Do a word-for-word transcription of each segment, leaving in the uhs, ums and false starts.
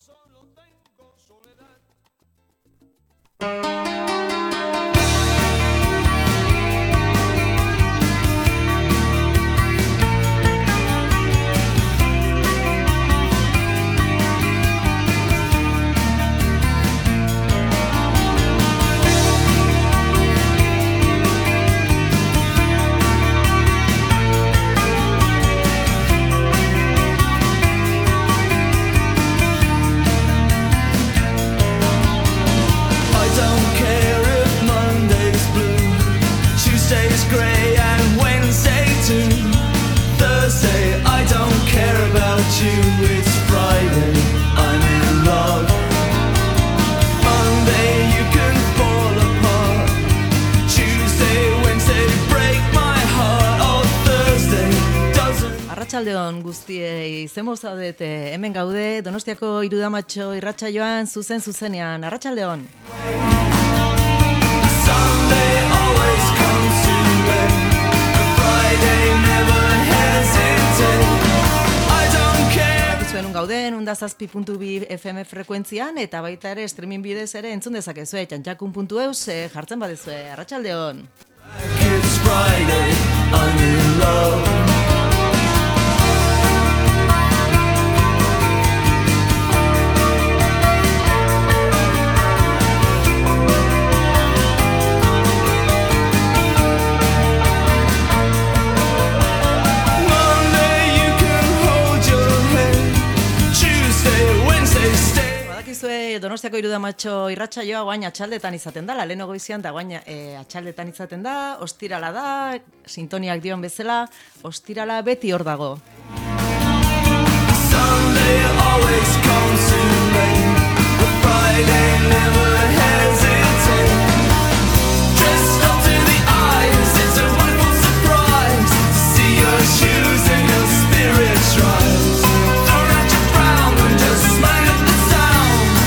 Arratsaldeon guztiei, zemo zaudete, hemen gaude, Donostiako Irudamatxo irratsaioan zuzen zuzenean, arratsaldeon. Zuen gauden, unda zazpi puntu bi F M frekuentzian, eta baita ere streaming bidez ere entzun dezakezue, txantxakun puntu eus jartzen badezue, arratsaldeon. It's Friday, I'm in love. Donostiako Irudamatxo irratsaioa guain atxaldetan izaten da, lehen goizian da guain e, atxaldetan izaten da, ostirala da, sintoniak dion bezala, ostirala beti hor dago. Sunday always comes too late, but Friday never hesitates. Dressed up to the eyes, it's a wonderful surprise to see your shoes and your spirits rise. Throw out your frown and just smile at the sound.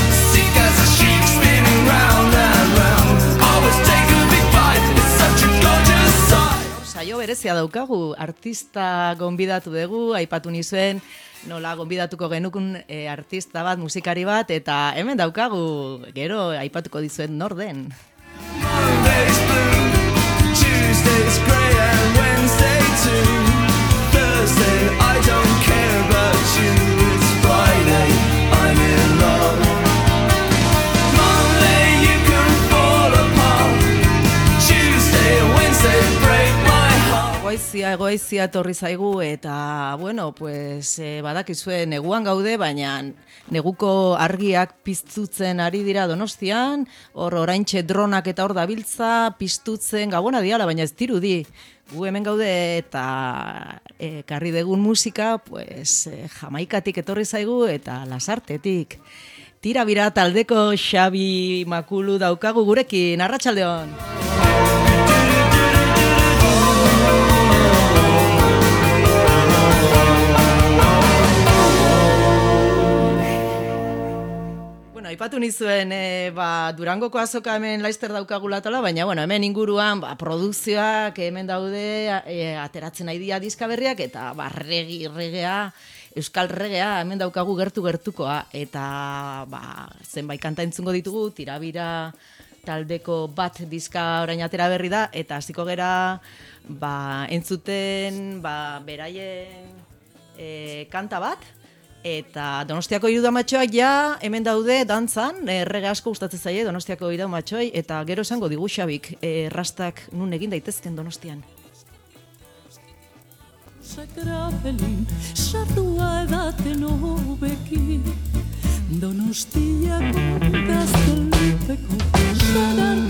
Saio berezia daukagu, artista gonbidatu dugu, aipatu nizuen, nola gonbidatuko genukun e, artista bat, musikari bat, eta hemen daukagu, gero aipatuko dizuen nor den. Monday's blue, Tuesday's grey and Wednesday too. Thursday, I don't care about you, it's Friday, I'm in love. Monday, you can fall apart. Tuesday, Wednesday, break my Egoizia, egoizia torri zaigu eta, bueno, pues, eh, badakizue neguan gaude, baina neguko argiak piztutzen ari dira Donostian, hor oraintxe dronak eta hor dabiltza, piztutzen gabona diala, baina ez dirudi. Gu hemen gaude eta eh, karri degun musika, pues, eh, Jamaikatik etorri zaigu eta Lasartetik. Tira bira taldeko Xabi Makulu daukagu gurekin, arratsaldeon. Aipatu nizuen, e, ba, Durangoko azoka hemen Laister daukagulatala, baina bueno, hemen inguruan ba, produkzioak hemen daude, e, ateratzen nahi dia diska berriak, eta ba, regi, regea, euskal regea hemen daukagu gertu-gertukoa, eta ba, zenbait kanta entzungo ditugu, tirabira taldeko bat diska orain atera berri da, eta hasiko gera ba, entzuten ba, beraien e, kanta bat, eta Donostiako Irudamatxoak ja hemen daude dantzan, errege asko gustatzen zaie Donostiako Irudamatxoei, eta gero esango digu Xabik, errastak nun egin daitezken Donostian. Sakrapelin, sartua edaten hobeki, Donostiako gaztelupeko sagar.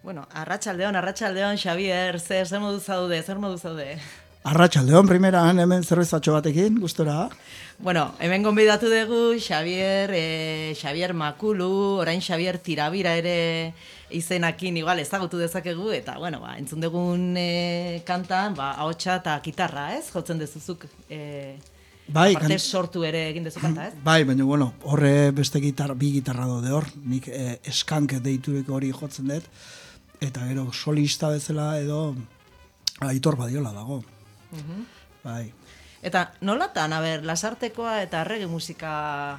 Bueno, arratsaldeon, arratsaldeon, Xabier, zer, zer modu zaude, zer modu zaude? Arratsaldeon, primeran hemen zerbezatxo batekin, gustora. Bueno, hemen gonbidatu dugu Xabier, eh, Xabier Makulu, orain Xabier Tirabira ere izenakin igual ezagutu dezakegu, eta, bueno, ba, entzun dugun eh, kantan, ba, ahotsa eta gitarra, ez? Jotzen dezuzuk, eh, bai, aparte kan... sortu ere egin dezu kanta, ez? Bai, baina, bueno, horre beste gitar, bi gitarra daude hor, nik eh, eskank deitureko hori jotzen dut, eta gero solista bezala edo Aitor Badiola dago. Uh-huh. Bai. Eta nolatan, a ber, lasartekoa eta reggae musika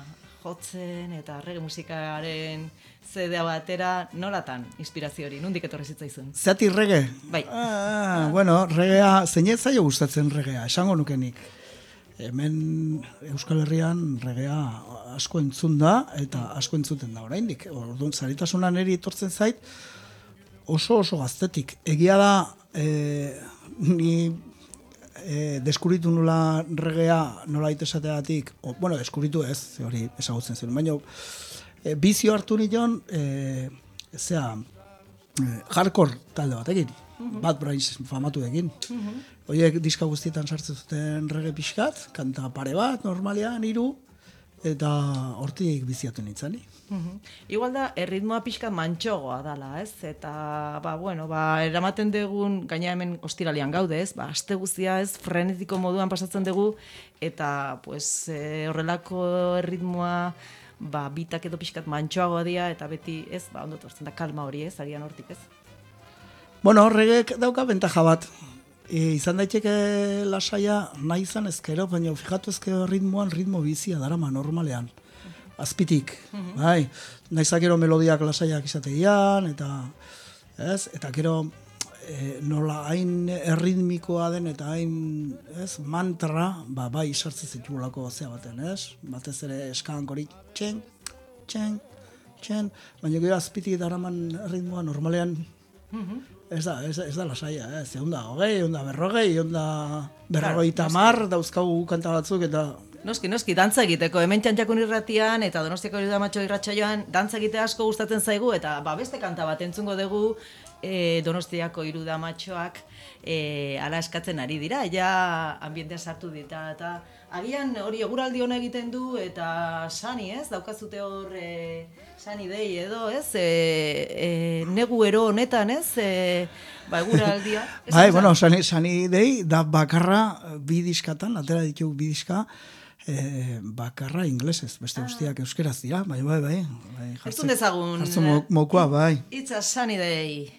jotzen eta reggae musikaren zedea batera, nolatan inspirazio hori, nondik etorri zitzaizun? Zeati reggae? Bai. Ah, bueno, reggaea, zeinet zaio gustatzen reggaea, esango nukenik. Hemen Euskal Herrian reggaea asko entzun da eta asko entzuten da oraindik. Orduan, zaritasunan eri etortzen zait, oso oso gaztetik. Egia da, eh, ni E, deskuritu nula reggaea nola itesateatik, o, bueno, deskuritu ez, hori ezagutzen zen, baina e, bizio hartu nion, e, zera, e, hardcore talde batekin, uh-huh. Bad Brains famatu egin. Uh-huh. Horiek diska guztietan sartzen zuten reggae pixkat, kanta pare bat, normalean, hiru, eta hortik biziatu nintzani. Uhum. Igual da, erritmoa pixka mantxogoa dala, ez? Eta, ba, bueno, ba, eramaten dugun, gaina hemen ostiralian gaude, ez? Ba, aste guztia, ez? Frenetiko moduan pasatzen dugu, eta, pues, e, horrelako erritmoa, ba, bitak edo pixkat mantxoagoa dira, eta beti, ez? Ba, ondo tortzen da kalma hori, ez? Arian hortik, ez? Bueno, horregek dauka bentaja bat. E, izan daiteke lasaia nahi izan ezkero, baina fijatu ezkero ritmoan ritmo bizia darama normalean. Azpitik, uh-huh. Bai, naizak gero melodiak lasaiak izategian, eta, ez, eta gero e, nola hain erritmikoa den eta hain, ez, mantra, ba, bai, sartzen zitugulako zea baten, ez, batez ere eskank hori, txen, txen, txen, baina gero azpitik daraman ritmoa normalean, uh-huh. Ez da, ez, ez da lasaia, ez, egun da hogei, egun da berrogei, egun da berrogei tamar, dauzkagu kanta batzuk, eta... Noski, noski, dantza egiteko, hemen Txantxakun irratian eta Donostiako Irudamatxo irratsaioan dantza egitea asko gustatzen zaigu, eta ba, beste kanta bat entzungo dugu e, Donostiako Irudamatxoak e, ala eskatzen ari dira, ja ambientea sartu dita, eta agian hori eguraldi hona egiten du, eta sani, ez, daukazute hor e, sani dei edo, ez, e, e, negu ero honetan, ez, e, ba, eguraldia. Bai, bueno, sani, sani dei, da bakarra bi diskatan, atera ditugu bi diska, Eh, bakarra inglesez, beste guztiak euskeraz dira, bai, bai, bai. bai Eztun dezagun. Jartzen mo, mokoa, bai. It's a sunny day.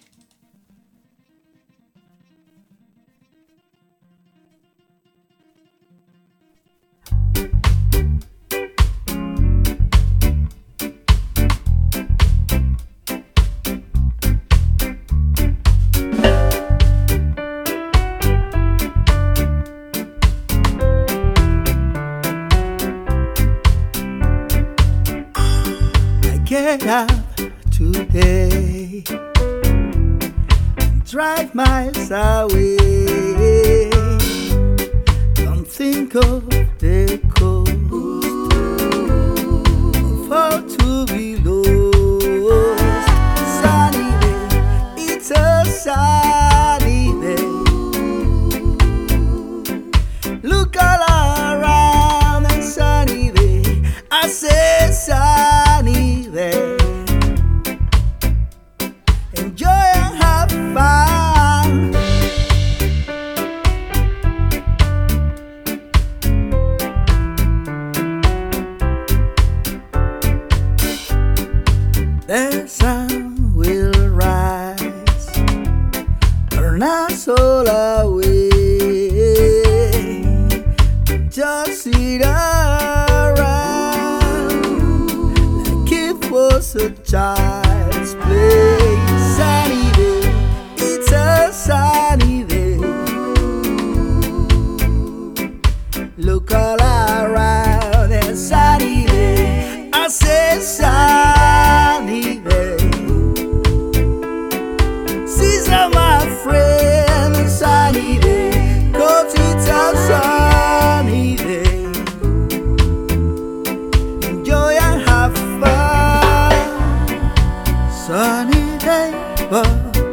Get up today, drive miles away, don't think of the coast, fall to be lost. Sunny day, it's a sunny day, look all around and sunny day, I say sunny day. Enjoy and have fun. The sun will rise, burn us all away. Just sit around like it was a child's play. Sunny day, it's a sunny day. Look all around and sunny day. I say sunny day. Caesar, my friend, sunny day. 'Cause it's a sunny day. Enjoy and have fun. Sunny day, but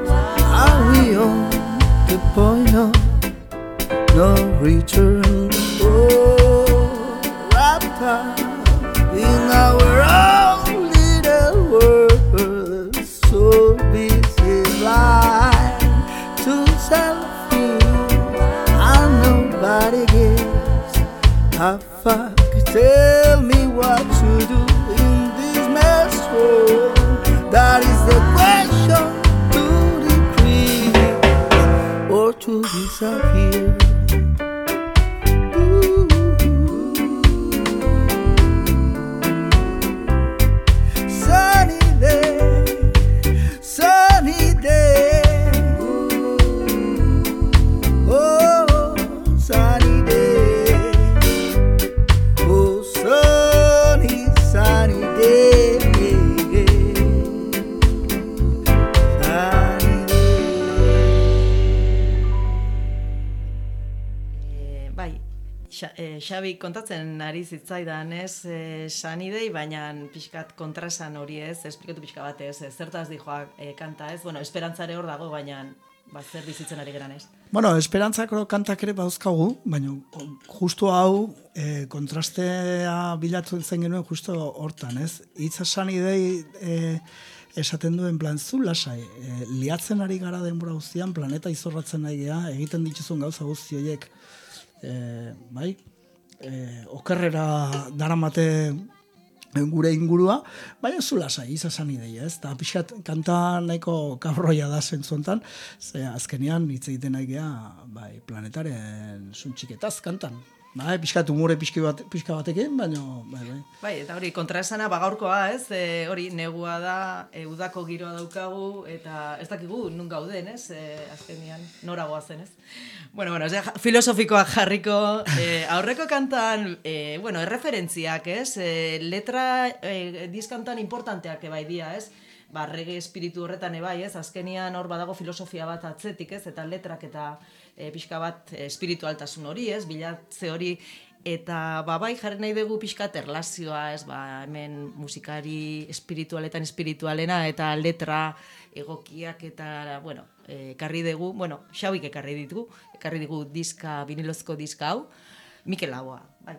return. Oh, wrapped up in our own little world, so busy blind to selfie, and nobody gives a fuck. Tell me what to do in this mess world. That is the question, to decrease or to disappear. Ooh. Sunny day, sunny day. Oh, sunny day. Oh, sunny, sunny day. Sunny E, bai, Xa, e, Xabi kontatzen ari zitzaidan, ez, e, sanidei, baina pixkat kontrasan hori ez, esplikatu pixka bat ez, e, zertaz dijoa e, kanta ez, bueno, esperantzare hor dago, baina ba, zer bizitzen ari geran ez. Bueno, esperantzako kantak ere bauzkagu, baina justu hau e, kontrastea bilatu zen genuen justu hortan, ez? Hitz esan idei e, esaten duen plan zu lasai, e, liatzen ari gara denbora guztian, planeta izorratzen ari gea, egiten dituzun gauza guzti horiek, e, bai, e, okerrera daramate gure ingurua, baina zu lasai, izan idei, ez? Eta pixkat kanta nahiko kabroia da zentzontan, ze azkenean hitz egiten nahi gea, bai, planetaren suntxiketaz kantan. Bai, pixkat umore pixka, bat, pixka batekin, baina, bai, bai. Bai, eta hori, kontraesana bagaurkoa, ez? E, hori, negua da, e, udako giroa daukagu, eta ez dakigu nun gauden, ez? E, azkenean, nora goazen, ez? Bueno, bueno, ozera, filosofikoak jarriko, e, aurreko kantan, e, bueno, erreferentziak, ez? E, letra e, diskantan importanteak ebai dia, ez? Ba, reggae espiritu horretan ebai, ez? Azkenean hor badago filosofia bat atzetik, ez? Eta letrak eta e, pixka bat e, espiritualtasun hori, ez? Bilatze hori, eta ba, bai jarri nahi dugu pixkat erlazioa, ez? Ba, hemen musikari espiritualetan espiritualena eta letra egokiak eta, bueno, ekarri dugu, bueno, Xabik ekarri ditugu, ekarri digu diska, vinilozko diska hau, Mikel Laboa, bai.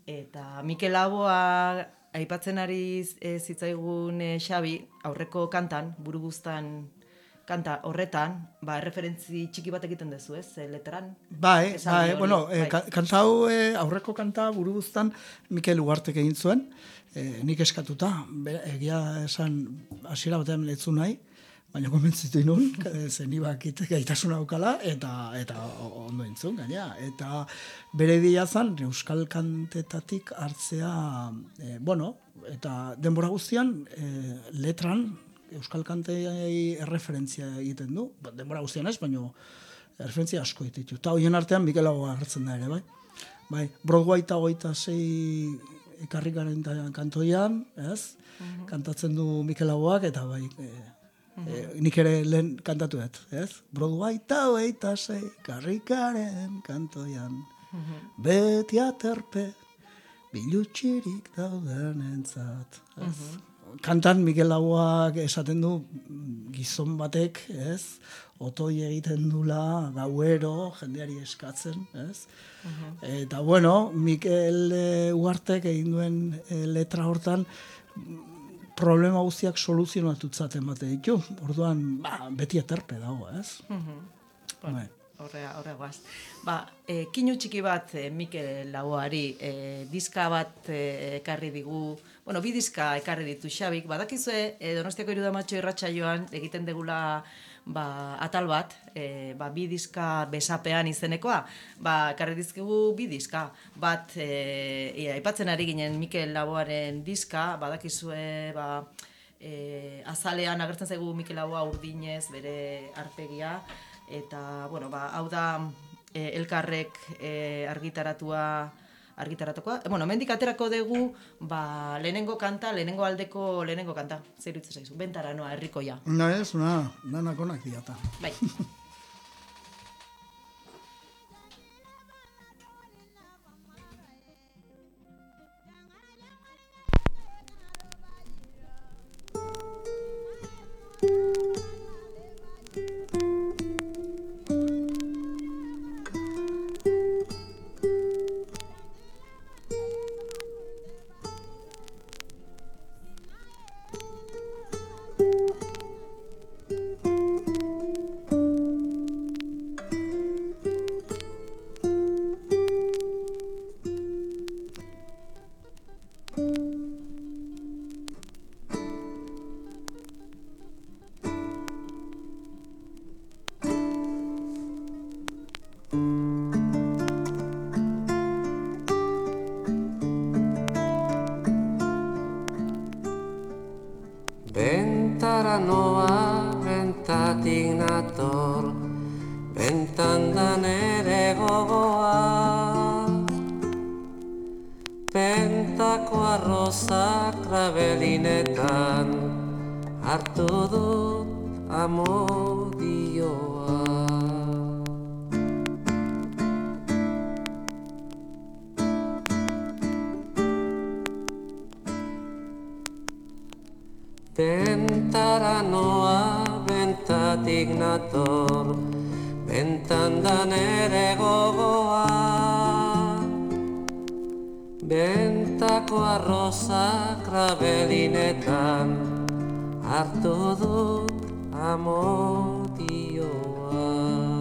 Eta Mikel Laboa aipatzen ari e, zitzaigun e, Xabi, aurreko kantan, buru guztan kanta horretan, ba, referentzi txiki bat egiten duzu, ez, e, letran? Bai, bai, bueno, e, bai. kanta hau, e, aurreko kanta buru guztan Mikel Ugartek egin zuen, e, nik eskatuta, be, egia esan hasiera batean letzu nahi, baina konbentzitu inun, zen ibak gaitasun aukala, eta, eta ondo entzun, gaina. Eta bere dira zan, euskal kantetatik hartzea, e, bueno, eta denbora guztian, e, letran, euskal kantei erreferentzia egiten du, denbora guztian ez, baina erreferentzia asko egiten du. Eta horien artean Mikel Laboa hartzen da ere, bai. Bai, Broadway eta hogeita sei ekarrikaren kantoian, ez? Uh-huh. Kantatzen du Mikel Laboak, eta bai, e, e, nik ere lehen kantatu dut, ez? Broadway eta hogeita sei ekarrikaren kantoian, uh-huh. Beti aterpe, bilutxirik dauden entzat, ez? Uh-huh. Kantan Mikel Laboak esaten du gizon batek, ez? Otoi egiten dula gauero, jendeari eskatzen, ez? Uh-huh. Eta bueno, Mikel e, Ugartek egin duen e, letra hortan problema guztiak soluzionatutzat emate ditu. Orduan, ba, beti aterpe dago, ez? Uh-huh. Bai. Horrea, horrea guaz. Ba, e, kinu txiki bat e, Mikel Laboari, e, diska bat e, ekarri digu, bueno, bi diska ekarri ditu Xabik, badakizue, e, Donostiako Irudamatxo irratsaioan egiten degula ba, atal bat, e, ba, bi diska besapean izenekoa, ba, ekarri dizkigu bi diska, bat, e, e, aipatzen ari ginen Mikel Laboaren diska, badakizue, ba, e, azalean agertzen zaigu Mikel Laboa urdinez, bere arpegia, eta, bueno, ba, hau da e, elkarrek e, argitaratua, argitaratukoa. E, bueno, mendik aterako dugu, ba, lehenengo kanta, lehenengo aldeko lehenengo kanta. Zer itzen zaizu? Bentara noa, herrikoia. Na ez, na, nanak onak diata. Bai. Bentara noa, bentatik nator, bentan da nere gogoa. Bentako arrozak krabelinetan, hartu dut amodioa. Bentara noa, bentatik nator, bentan da nere gogoa. Bentako arroza krabelinetan, hartu dut amodioa.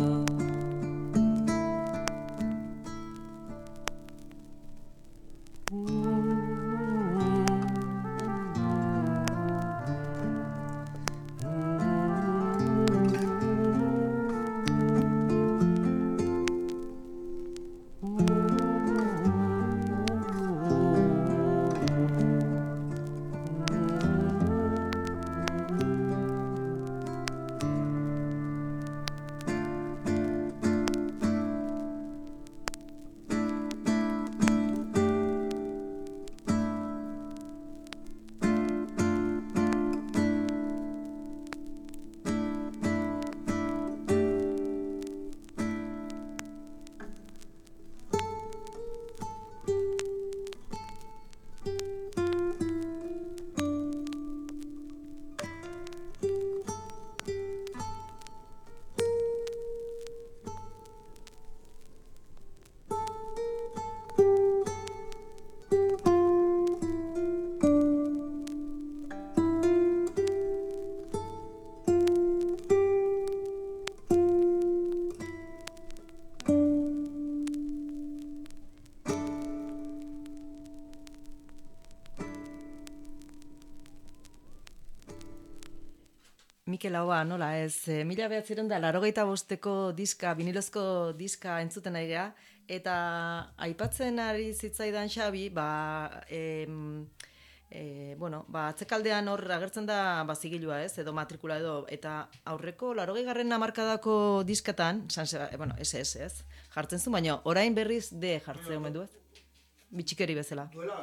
Mikel Ahoa, nola ez, e, mila behatzireun da, larogeita bosteko diska, vinilozko diska entzuten ari geha, eta aipatzen ari zitzaidan Xabi, ba, em, e, bueno, ba, atzekaldean hor agertzen da ba, zigilua ez, edo matrikula edo, eta aurreko larogei garren hamarkadako diskatan, San Seba, e, bueno, ese, ese, ez, jartzen zuen, baina orain berriz de jartzen omen du ez, bitxikeri bezala. Duela...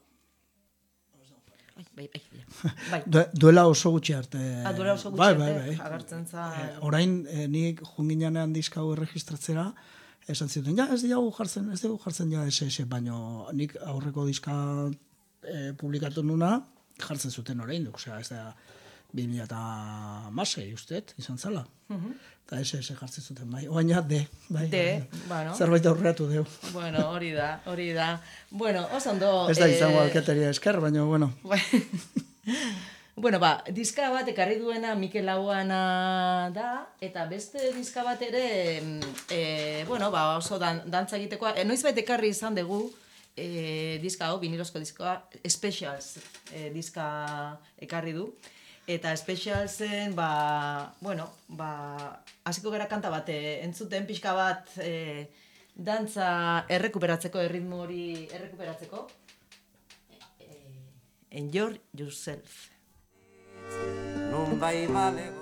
Ai, bai, bai, bai. Duela oso gutxi arte. Ah, duela oso gutxi bai, arte, bai, bai. agertzen za... Eh, orain, eh, nik junginean diska hau erregistratzera, esan zuten, ja, ez dugu jartzen, ez dugu jartzen ja ese ese, baino nik aurreko diska eh, publikatu nuna, jartzen zuten orain duk, osea, ez da, bi mila eta hamasei ustet, izan zala. Eta ese ese jartzen zuten, bai, oain ja, de, bai, De, bai, bueno. zerbait aurreatu deu. Bueno, hori da, hori da. Bueno, oso ondo... Ez da izango eh, alkateria esker, baina, bueno. Bueno, ba, diska bat ekarri duena Mikel Ahoana da, eta beste diska bat ere, e, bueno, ba, oso dan, dantza egitekoa, e, noizbait ekarri izan dugu, e, diska hau, vinilozko diskoa, Specials e, diska ekarri du, eta Specialsen, ba, bueno, ba, hasiko gara kanta bat, e, entzuten pixka bat, e, dantza errekuperatzeko, erritmo hori errekuperatzeko, e, Enjoy Yourself. Non bai balego.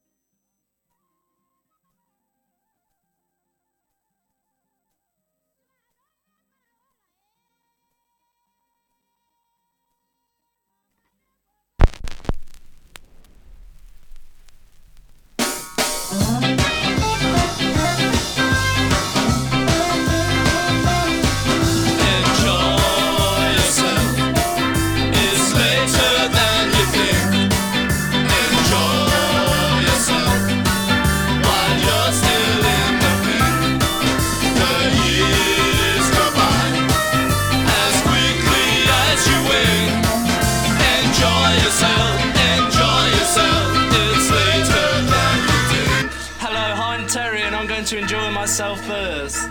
To enjoy myself first.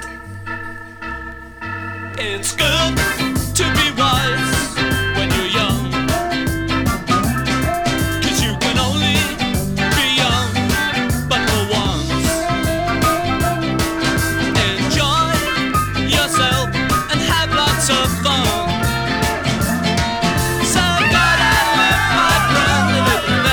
It's good to be wise when you're young, 'cause you can only be young but for once. Enjoy yourself and have lots of fun. So gotta live, my friend, live.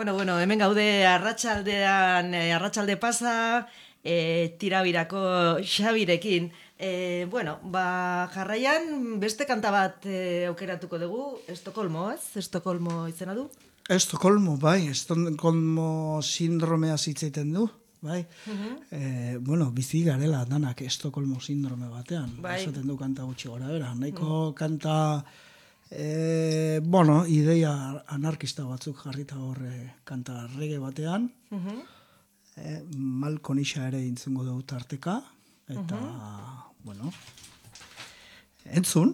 Bueno, bueno, hemen gaude arratsaldean, eh, arratsalde pasa, eh, tirabirako Xabirekin. Eh, bueno, ba, jarraian beste kanta bat eh, aukeratuko dugu, Estokolmo, ez? Estokolmo izena du? Estokolmo, bai, Estokolmo sindromea zitzaiten du, bai. Eh, bueno, bizi garela danak Estokolmo sindrome batean, Bai. esaten du kanta gutxi gora bera. Nahiko kanta, eh, bueno, ideia anarkista batzuk jarrita horre kanta reggae batean. eh, Malkonisa ere intzungo dugu tarteka, eta, bueno, entzun.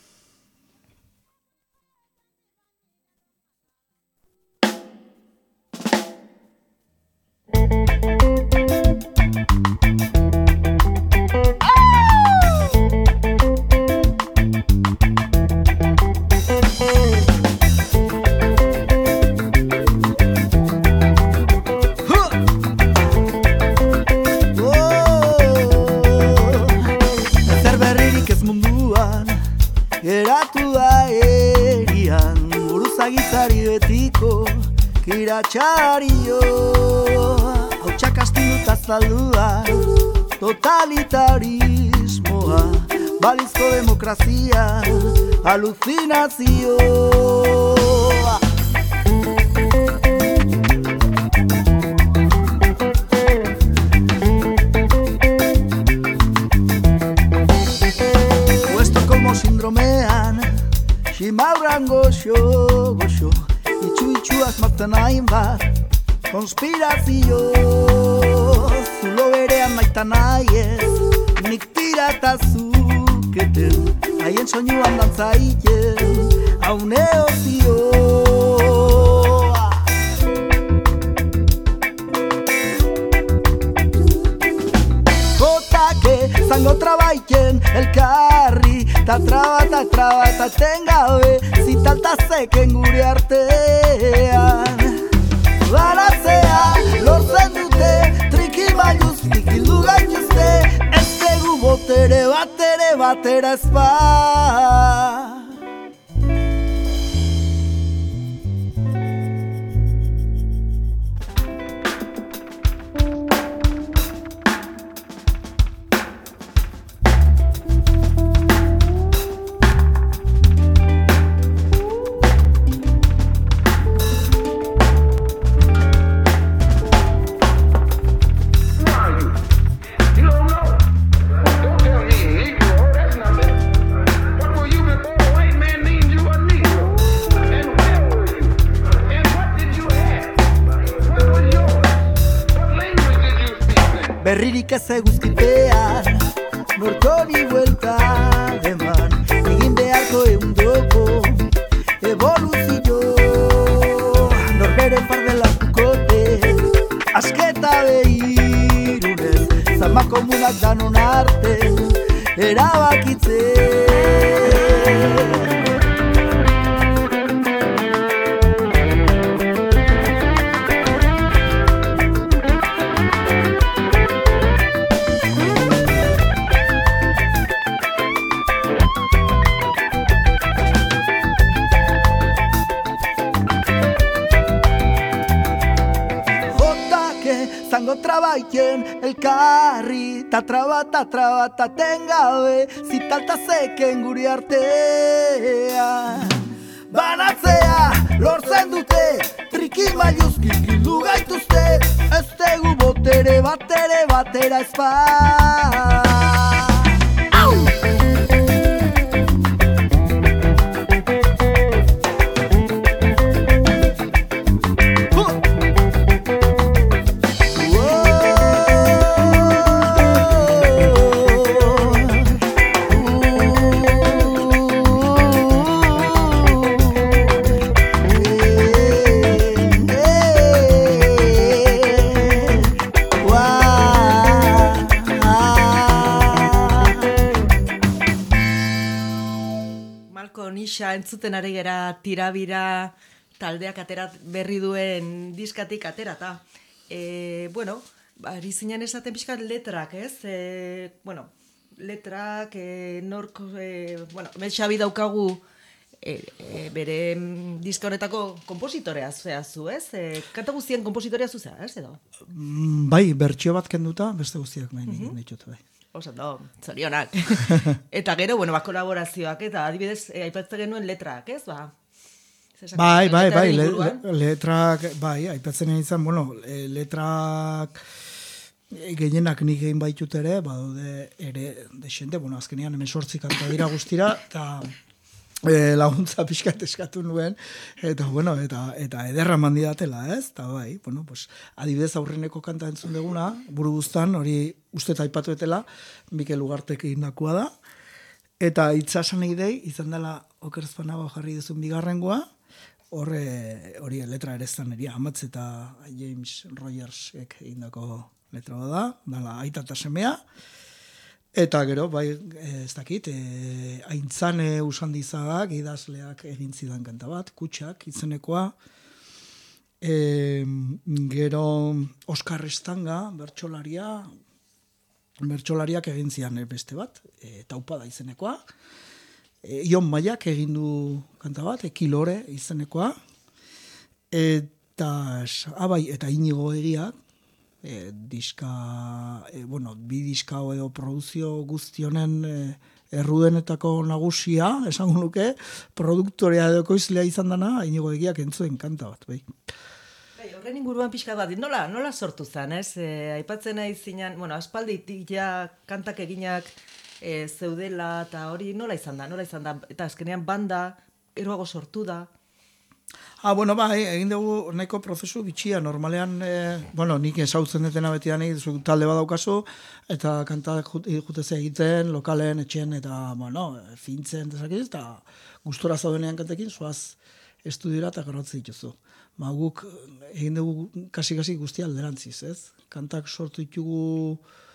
Geratu da erian, buruzagitari betiko kiratxario. Hautsak astinduta zaldua, totalitarismoa, balizko demokrazia, alucinazioa. Estokolmo sindromean, ximauran goxo, goxo, itxu-itxu asmatzen hainbat, konspirazio. Zulo berean naita nahi ez, nik tirata zuketen, haien soinuan dantzaiten, haune ozioa. Jotake, zango trabaiken, elkarri, ta traba, ta traba, ta tengabe, zitalta zeken gure artean. Baratzea, lortzen dute, triki mailuztik hildu gaituzte, ez tegu botere batere batera ezpa. Berririk ez eguzkipean, norkoni buelta eman, egin beharko eundoko evoluzio. Norberen fardela kukote, asketa behirunez, zama komunak danon arte, erabakitzen. Zango trabaien elkarri, ta traba, ta traba, ta tengabe, zitalta zeken guri artean. Banatzea, lortzen dute, triki mailuzkik hildu gaituzte, ez tegu botere batere batera ezpa. Entzuten ari gera tirabira taldeak aterat berri duen diskatik aterata. E, bueno, ari zinen esaten pixkat letrak, ez? E, bueno, letrak, e, norko, e, bueno, hemen Xabi daukagu e, e, bere mm, diska honetako kompositorea zea zu, ez? E, kanta guztien kompositorea zu zea, ez edo? Mm, bai, bertsio bat kenduta, beste guztiak nahi mm ditut, bai. Oso, no, zorionak. Eta gero, bueno, ba, kolaborazioak, eta adibidez, e, aipatzen genuen letrak, ez, ba? Zer esaten Bai, zen, bai, bai, letraren le, inguruan? le, letrak, bai, aipatzen izan, bueno, e, letrak e, gehienak nik egin baitut ere, badaude ere desente, bueno, azkenean hemen sortzi kanta dira guztira, eta e, laguntza pixkat eskatu nuen, eta, bueno, eta, eta ederra mandidatela, ez? Eta bai, bueno, pues, adibidez aurreneko kanta entzun deguna, buru guztan, hori uste eta aipatuetela, Mikel Ugartek egindakoa da, eta itzasan idei, izan dela okerzpanago jarri duzun bigarrengoa, horre, hori letra ere zan eria, Amatz eta James Rogersek egindako letra da, dala aita eta semea, eta gero, bai, ez dakit, e, aintzane usandizagak, idazleak egin zidan kanta bat, Kutxak izenekoa, e, gero Oskar Estanga, bertsolaria, bertsolariak egin zidan beste bat, e, Taupada izenekoa, e, Ion Maiak egin du kanta bat, Ekilore izenekoa, eta, abai, eta Inigo Egiak, E, diska, e, bueno, bi diska edo produzio guztionen e, errudenetako nagusia, esango nuke, produktorea edo ekoizlea izan dana, Inigo Egiak entzuen kanta bat, bai. Bai, horren inguruan pixka bat, nola, nola sortu zen, ez? E, aipatzen nahi zinan, bueno, aspalditik ja kantak eginak e, zeudela, eta hori nola izan da, nola izan da, eta azkenean banda, eroago sortu da. Ah, bueno, bai, egin dugu nahiko prozesu bitxia, normalean, eh, bueno, nik esautzen detena betidanik, zu talde badaukazu, eta kanta jutezea egiten, lokalen, etxen, eta, bueno, fintzen, dezakiz, eta gustora zaudenean kantekin, zoaz estudiora eta garratzen dituzu. Ba, guk egin dugu kasi-kasi guztia alderantziz, ez? Kantak sortu ditugu,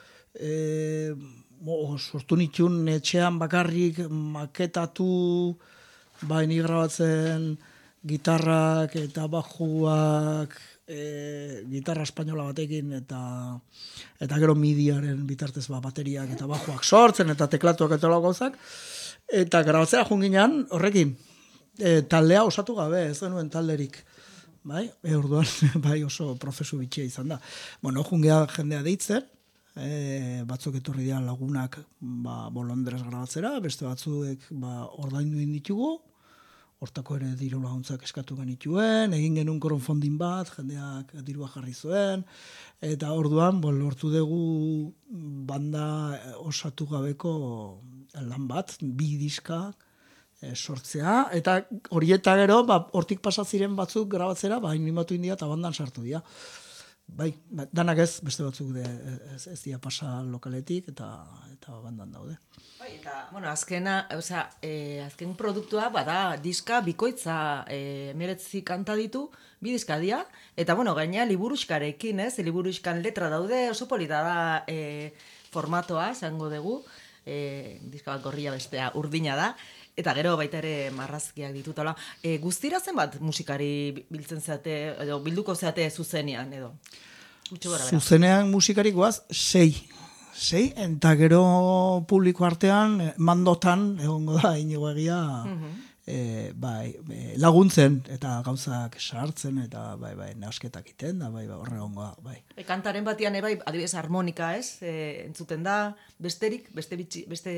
e, mo, sortu nitun etxean bakarrik maketatu, bai, ni grabatzen, gitarrak eta bajuak, e, gitarra espainola batekin eta eta gero midiaren bitartez ba, bateriak eta bajuak sortzen eta teklatuak eta lau gauzak. Eta grabatzea junginan horrekin. E, taldea osatu gabe, ez genuen talderik. Bai, e, orduan bai oso prozesu bitxia izan da. Bueno, jungea jendea deitzen, e, batzuk etorri dira lagunak ba, bolondrez grabatzera, beste batzuek ba, ordaindu ditugu, hortako ere diru laguntzak eskatu genituen, egin genuen crowdfunding bat, jendeak dirua jarri zuen, eta orduan bon, lortu dugu banda osatu gabeko lan bat, bi diskak e, sortzea, eta horieta gero, ba, hortik pasa ziren batzuk grabatzera, ba, animatu india eta bandan sartu dira. Bai, ba, danak ez, beste batzuk de, ez, ez dira pasa lokaletik, eta, eta bandan daude. Bai, eta, bueno, azkena, osea, eh, azken produktua, bada, diska bikoitza eh, emeretzi kanta ditu, bi diska dira, eta, bueno, gaina liburuxkarekin, ez, liburuxkan letra daude, oso polita da eh, formatoa, zango dugu, eh, diska bat gorria bestea urdina da, eta gero baita ere marrazkiak ditutela. E, guztira zenbat musikari biltzen zeate, edo bilduko zeate zuzenean, edo? Zuzenean musikari goaz, sei. Sei, eta gero publiko artean, mandotan, egongo da, Inigo Egia, uh-huh. e, bai, e, laguntzen, eta gauzak sartzen, eta bai, bai, nasketak iten, da, bai, bai, horre egongo da, bai. E, kantaren batian, e, bai, adibidez harmonika, ez? E, entzuten da, besterik, beste bitxi, beste...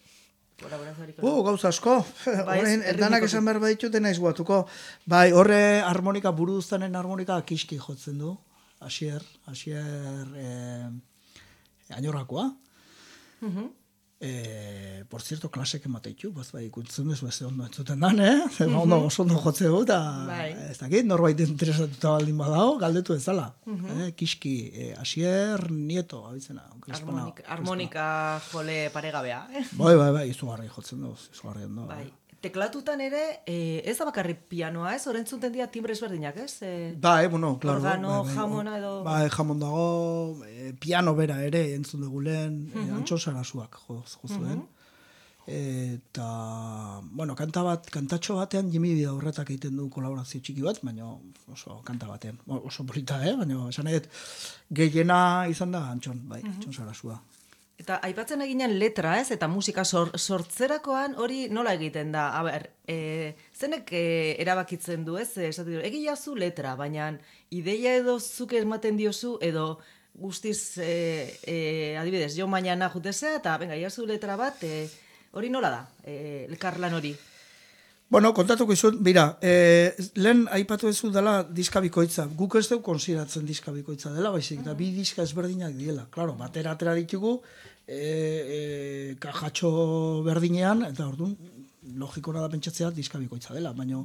Uh, gauza asko, bai, horrein, danak esan behar baditute naiz guatuko. Bai, horre harmonika, buru duztanen harmonika kiski jotzen du. Asier, Asier eh, añorrakoa. Uh-huh. Eh, por cierto, klasek emateitu, baz bai, ikuntzen duzu ez ondo entzuten dan, eh? Uh-huh. Ondo, oso ondo jotze du, eta bai. Ez dakit, norbait interesatuta baldin badao, galdetu ezala. Uh-huh. Eh, kiski, eh, Asier Nieto, abizena. Harmonika, harmonika jole paregabea. Eh? Bai, bai, bai, izugarri jotzen du, izugarri ondo. Bai. Teklatutan ere, eh, ez da bakarri pianoa, ez? Orentzuten dira timbre ezberdinak, ez? Eh, bai, bueno, claro. Organo, bai, bai, jamona edo... Bai, jamon dago, eh, piano bera ere, entzun dugu lehen, uh-huh. eh, Antxon Sarasuak jo, jo zuen. Uh-huh. Eta, bueno, kanta bat, kantatxo batean, Jimmy Bidaurretak egiten du kolaborazio txiki bat, baina oso kanta batean, oso polita, eh? Baina, esan eget, gehiena izan da Antxon, bai, uh-huh. Antxon Sarasua. Eta aipatzen eginean letra, ez? Eta musika sor, sortzerakoan hori nola egiten da? A ber, e, zenek e, erabakitzen du, ez? Esatu, egia zu letra, baina ideia edo zuke ematen diozu, edo guztiz, e, e, adibidez, jo mañana jutezea, eta venga, iazu letra bat, e, hori nola da, e, elkarlan hori? Bueno, kontatuko izut, bira, e, lehen aipatu ezu dela diska bikoitza. Guk ez dugu konsideratzen diska bikoitza dela, baizik, da bi diska ezberdinak diela. Claro, batera atera ditugu, e, e, kajatxo berdinean, eta orduan, logikora da pentsatzea diska bikoitza dela, baina,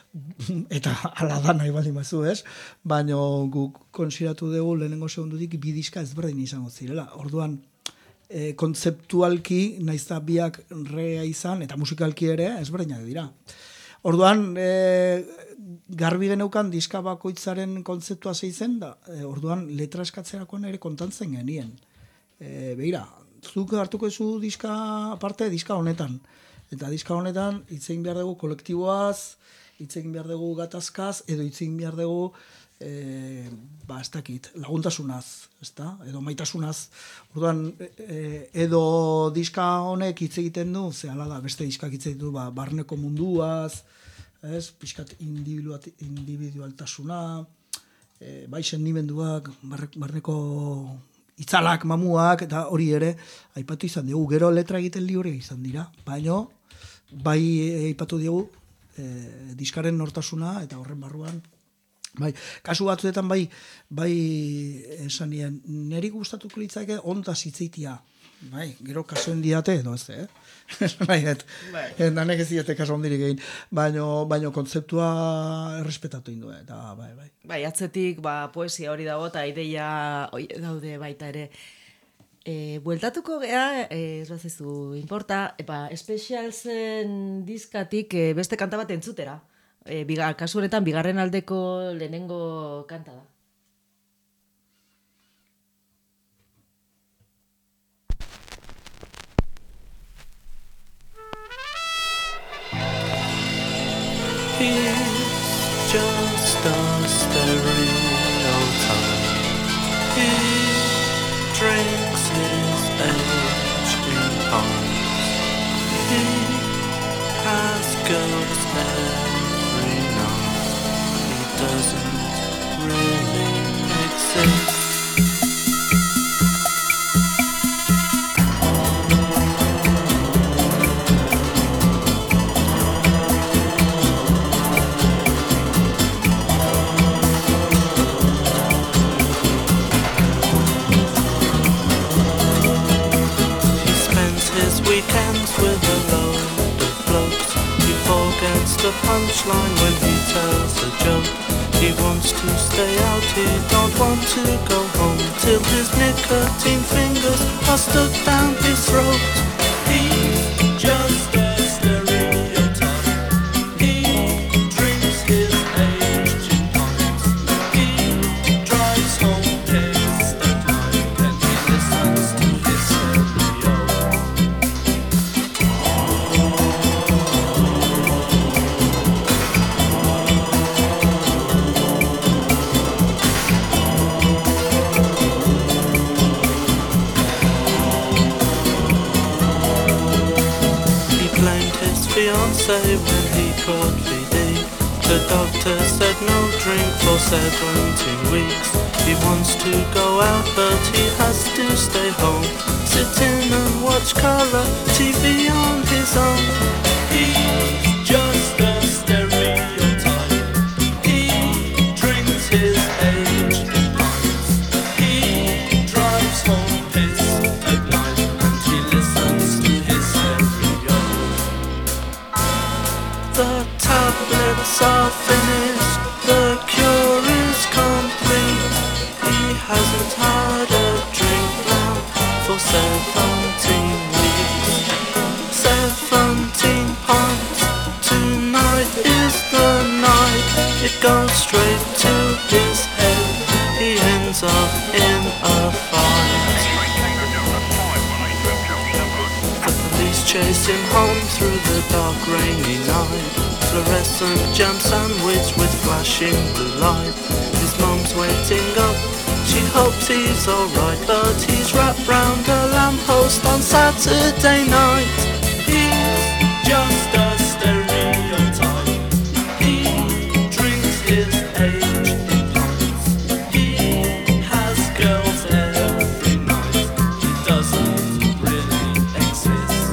eta ala da nahi baldin bazu, ez? Baina guk konsideratu dugu lehenengo segundutik bi diska ezberdin izango zirela. Orduan, E, kontzeptualki naizta biak reggaea izan eta musikalki ere ezberdinak dira. Orduan e, garbi geneukan diska bakoitzaren kontzeptua zeitzen da. E, orduan letra eskatzerakoan ere kontantzen genien. E, begira, zuk hartuko zu diska aparte diska honetan. Eta diska honetan hitzein behar dugu kolektiboaz, hitzein behar dugu gatazkaz, edo hitzein behar dugu E, ba, ez dakit, laguntasunaz, ezta? Edo maitasunaz. Orduan, e, edo diska honek hitz egiten du, ze hala da, beste diskak hitz egiten du, ba, barneko munduaz, ez? Pixkat individualtasuna, e, bai sendimenduak, barneko itzalak, mamuak, eta hori ere, aipatu izan dugu, gero letra egiten libre izan dira, baina, bai aipatu dugu, e, diskaren nortasuna, eta horren barruan, bai, kasu batzuetan bai, bai esan nien, niri gustatuko litzake ontaz hitzeitia. Bai, gero kasuen diate, edo ez, eh? Bai, et, et, nanek ez diate kasu ondirik egin, baino, baino kontzeptua errespetatu indu, eta bai, bai. Bai, atzetik, ba, poesia hori dago, eta ideia oi, daude baita ere. E, bueltatuko gea, e, ez bazizu, importa, epa, Specialsen diskatik e, beste kanta bat entzutera. E, biga, kasu honetan, bigarren aldeko lehenengo kanta da. He's just a stereotype. He drinks his age in pints. He has girls every night. He doesn't really exist. Weekends with a load of blokes. He forgets the punchline when he tells a joke. He wants to stay out, he don't want to go home till his nicotine fingers are stuck down his throat. He's just a stereotype. He drinks his age in pints. He drives home pissed at night and he listens to his stereo. Fiancé when he caught V D. The doctor said no drink for seventeen weeks. He wants to go out but he has to stay home, sit in and watch colour T V on his own. He's just a stereotype. He drinks his age in pints. He drives home pissed at night and he listens to his stereo. The tablets are finished, the cure is complete. He hasn't had a drink now for seventeen weeks. Seventeen pints, tonight is the night. It goes straight to his head, he ends up in a fight. The police chase him home through the dark rainy night. Fluorescent jam sandwich with flashing blue light. His mom's waiting up, she She hopes he's alright, but he's wrapped round a lamppost on Saturday night. He's just a stereotype. He drinks his age in pints. He has girls every night. He doesn't really exist.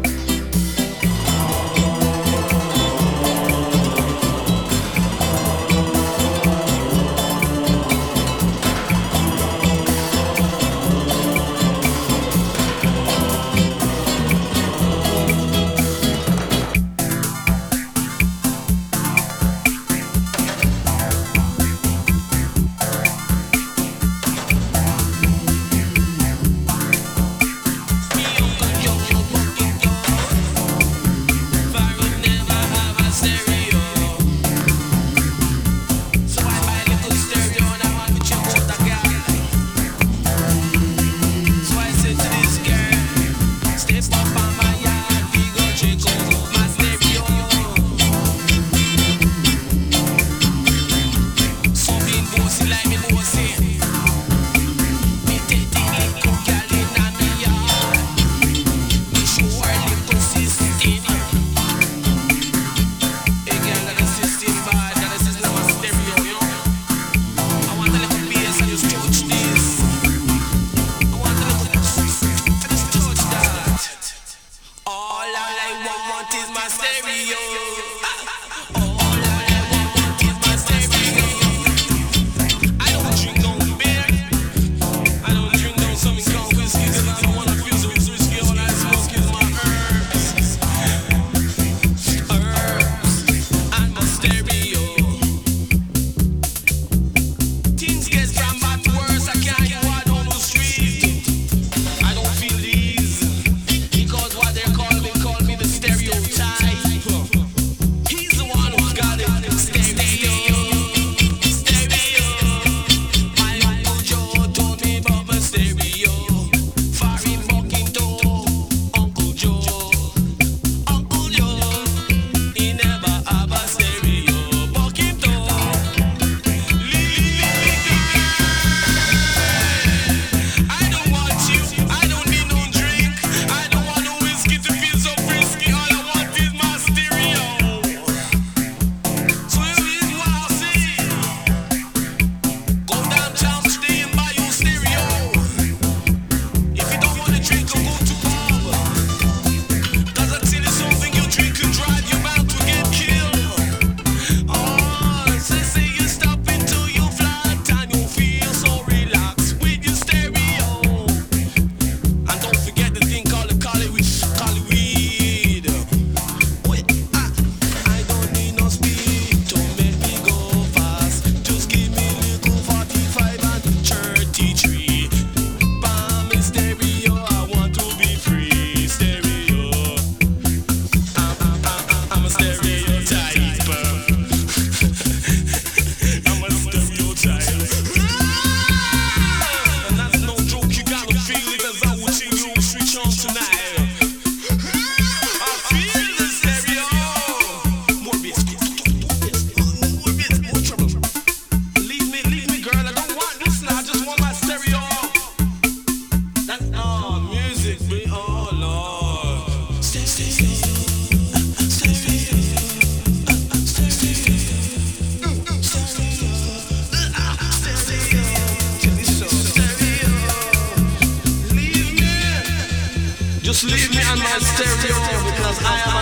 Just leave me on my stereo because I am a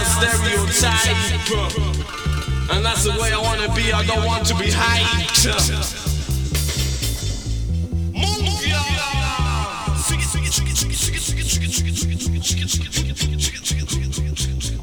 stereotype. And that's the way I want to be. I don't want to be hyped. Move ya! Sing it, sing it, sing it, sing it, sing it, sing it, sing it, sing it, sing it, sing it, sing it, sing it, sing it, sing it, sing it, sing it, sing it, sing it, sing it.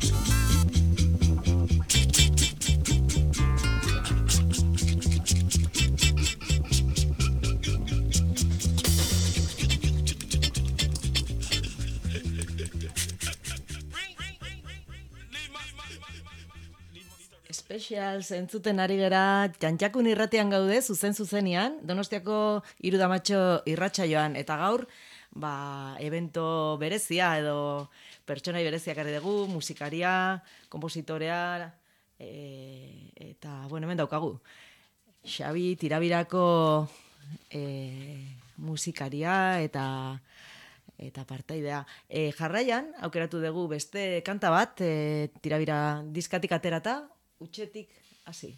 Specials entzuten ari gera, Txantxakun irratean gaude, zuzen zuzenean, Donostiako Irudamatxo irratsaioan, eta gaur, ba, evento berezia edo pertsonai bereziak ari dugu, musikaria, kompositorea, e, eta, bueno, hemen daukagu. Xabi Tirabirako e, musikaria eta eta partaidea. E, jarraian, aukeratu dugu beste kanta bat, e, tirabira diskatik aterata, Hutsetik hasi.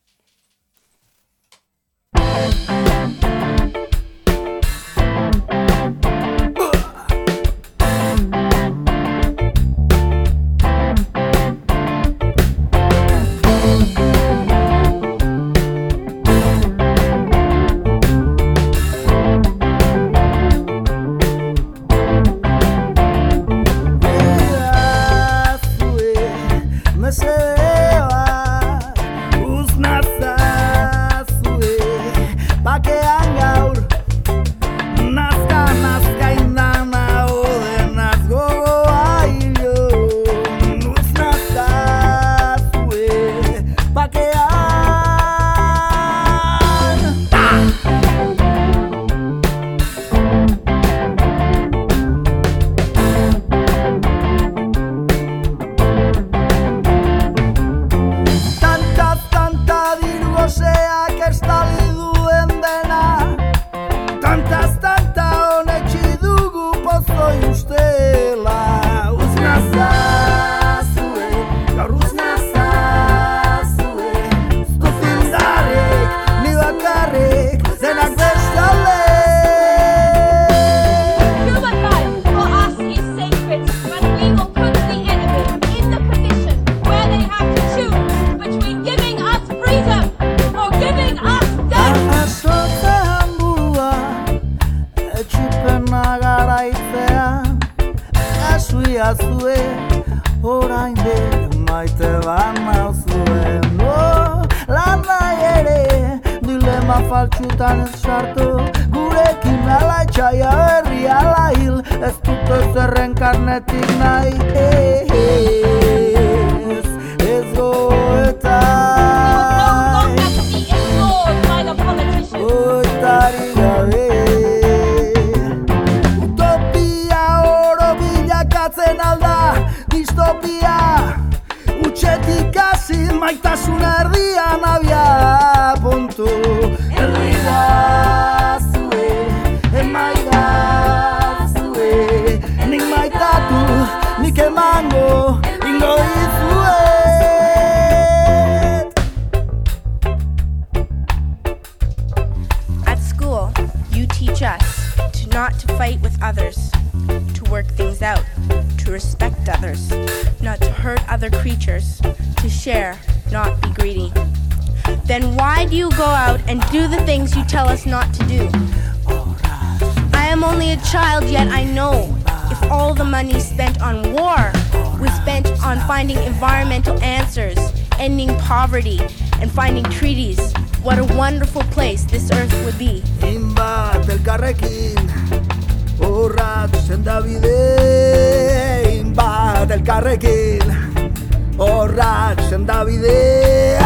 And finding treaties, what a wonderful place this earth would be. Inbat elkarrekin, horratzen da bide. Inbat elkarrekin, horratzen da bide.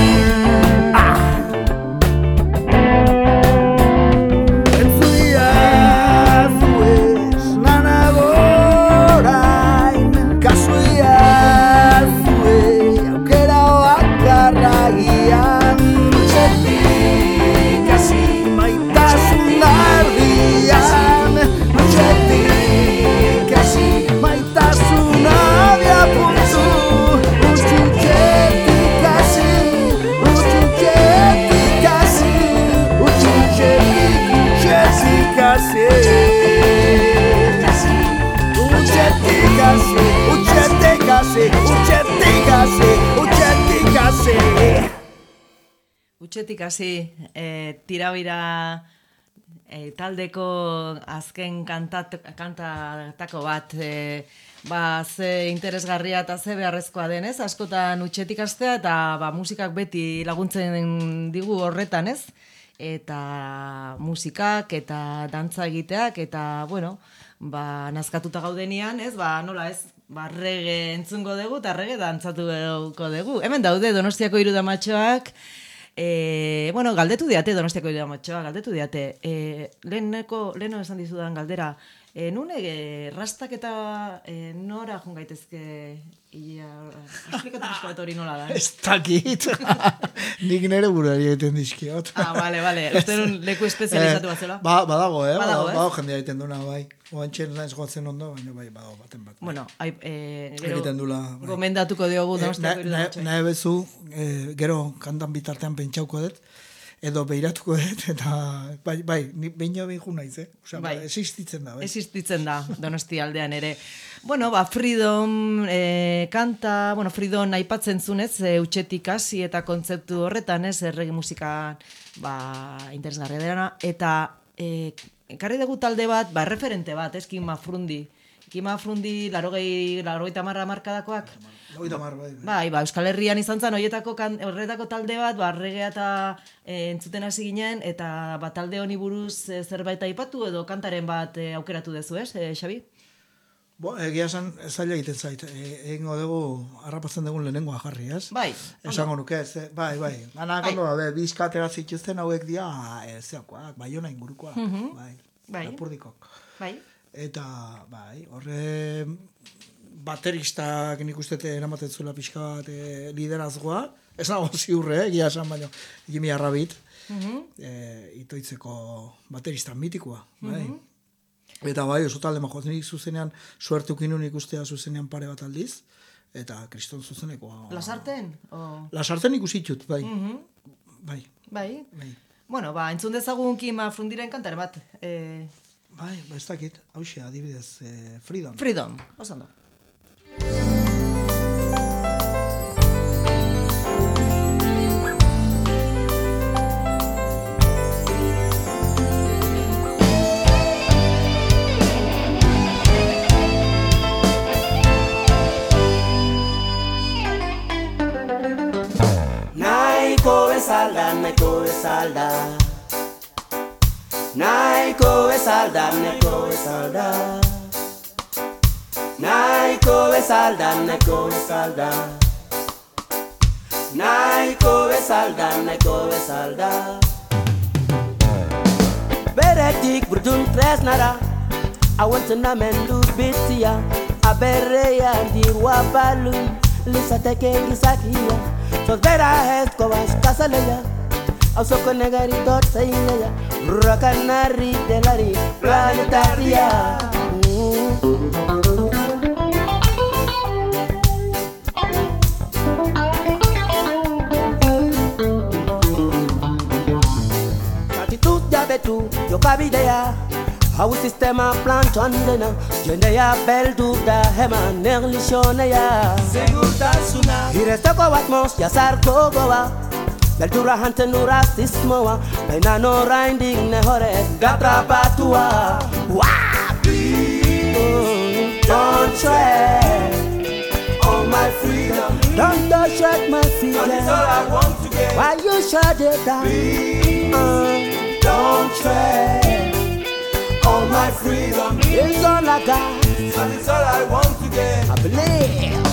Entzuia zuez, nanago orain. Kasuia zue, aukera oakarragian. Hutsetik hasi, maitasun ardian. Hutsetik hasi, maitasun abiapuntu. Hutsetik hasi, hutsetik hasi, hutsetik, hutsetik hasi. Hutsetik hasi, hutsetik hasi, hutsetik hasi, hutsetik hasi. Hutsetik hasi, e, tirabira e, taldeko azken kantat, kantatako bat, e, ba, ze interesgarria eta ze beharrezkoa denez, askotan hutsetik hastea eta ba, musikak beti laguntzen digu horretan, ez? Eta musikak eta dantza egiteak eta, bueno, ba, nazkatuta gaudenian, ez? Ba, nola ez? Ba, reggae entzungo dugu eta reggae dantzatuko dugu. Hemen daude Donostiako Irudamatxoak. E, bueno, galdetu diate Donostiako Irudamatxoak, galdetu diate. E, leheneko, leheno esan dizudan galdera, e, nune e, rastak eta e, nora jun gaitezke Ia, esplikatu pixka bat hori nola da. Eh? Ez dakit. Nik nire buruari egiten dizkiot. Ah, bale, bale. Uste nun leku espezializatu bat zela? Ba, badago, eh? Badago, Badago, eh? jendea egiten duna, bai. Oantxen naiz gotzen ondo, baina bai, badago baten bat. Bueno, ai, eh, gero Egiten dula, bai. gomendatuko diogu Eh, Donostiako na- hiru na- dantxoei. Nahi bezu, eh, gero kantan bitartean pentsauko dut, edo beiratuko dut, eta bai, bai, ni behin jo behin ju naiz, eh? Osea, Bai. existitzen da, bai. Existitzen da, Donosti aldean ere. Bueno, ba, Freedom eh, kanta, bueno, Freedom aipatzen zunez, e, utxetik hasi eta kontzeptu horretan, ez, erregi musika, ba, interesgarria dena, eta e, ekarri dugu talde bat, ba, referente bat, ez, Kima Frundi. Kima Frundi, larogei, larogei tamarra markadakoak. Lau da mar, bai. bai. Bai, ba, Euskal Herrian izan zen horietako kan, horretako talde bat, ba, reggaea eta e, entzuten hasi ginen, eta ba, talde honi buruz e, zerbait aipatu edo kantaren bat e, aukeratu duzu, ez, e, Xabi? Bo, egia esan, zaila egiten zait. E, egingo dugu, harrapatzen dugun lehenengoa jarri, ez? Bai, Esango nuke, ez, eh? bai, bai. Gana, Bai. kondo, be, bizka atera zituzten hauek dia, eh, zeakoak, Baiona ingurukoak, bai. Bai. Lapurdikok. bai. Eta, bai, horre bateristak nik uste eramaten zuela pixka bat e, liderazgoa. Ez nago ziurre, eh, egia esan baino, Jimmy Arrabit, e, itoitzeko baterista mitikoa, bai. Eta bai, oso talde majoaz, nik zuzenean suerte ukinun ikustea zuzenean pare bat aldiz, eta kriston zuzenekoa. Lasarten? O... Lasarten ikusitut, bai. Bai, Bai. bai. Bueno, ba, entzun dezagun Kima Frundiren kantare bat. E, Bai, ba ez dakit, hauxe, adibidez, eh, Freedom. Freedom, oso ondo. Nahiko bezalda, nahiko bezalda Nahiko bezalda, nahiko bezalda Nahiko bezalda, nahiko bezalda Nahiko bezalda, nahiko bezalda Beretik burdun tresnara Awantzen namendu bitia Aberrea dirua balu Lizateke gizakia Sos vera esko baskasaleya Ausoko negari dot zeileya Rakanari delari planetaria Attitude ya betu yo kabidea Hau sistema plantondena Jende ya beldu da hema neglishone ya Segurtasuna Iresteko bat mos ya sarko goa Beldura hanten nu rasismoa Baina nora indigne horez gatrapatua Wah! Please don't tread on my freedom Don't touch my freedom That's all I want to get. Why you shut it down? Please Uh, don't tread on my freedom. It's all I got, And it's all I want to get. I believe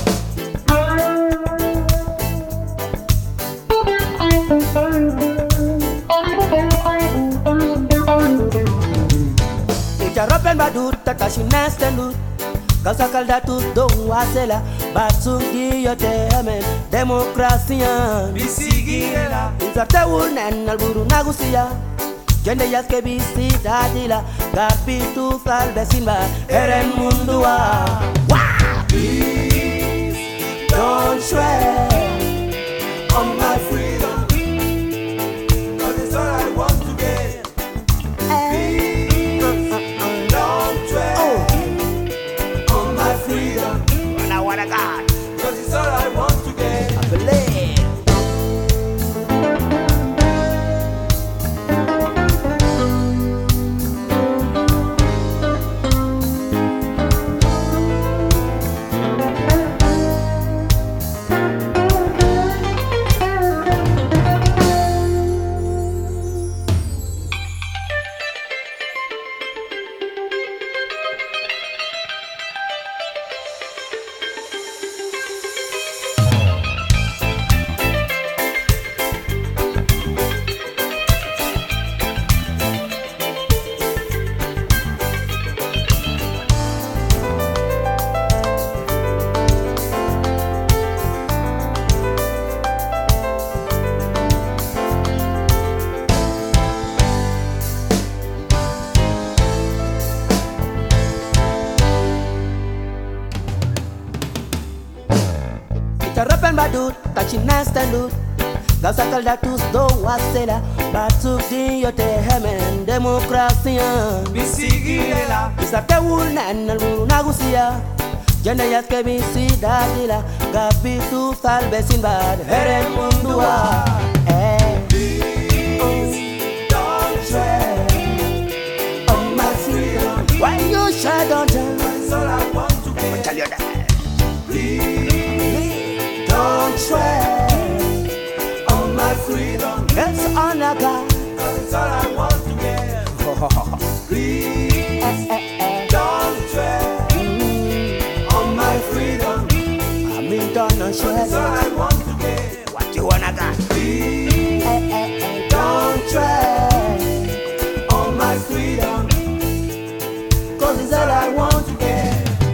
Ijaropen badut takashi nestenut Gauza kaldatu don wasela Batzuki yote hemen demokrazian Bizigirela Izarte unen alburu nagusia Jende jazke bizi dadila Garbitu zalbezin bat eren mundua Wah! Please Don't tread on my freedom. Cause it's all I want to get. Don't tread on my freedom. When I wanna God, Cause it's all I want to get. I believe dut, ta sinesten dut gauzak aldatuz doa zela, batzuk diote hemen demokrazian bizi girela. Gizarte gunen helburu nagusia, jende jazke bizi dadila, gabitu zalbezin bat ere mundua. Why you shy don't tell? That's all I want to get. Tell you that. Please Don't tread on my freedom. It's on a God. That's all I want to get. Please don't tread on my freedom. I mean don't no That's all I shed. want to get. What you wanna got? Please Don't tread on my freedom. cause it's all I want to get.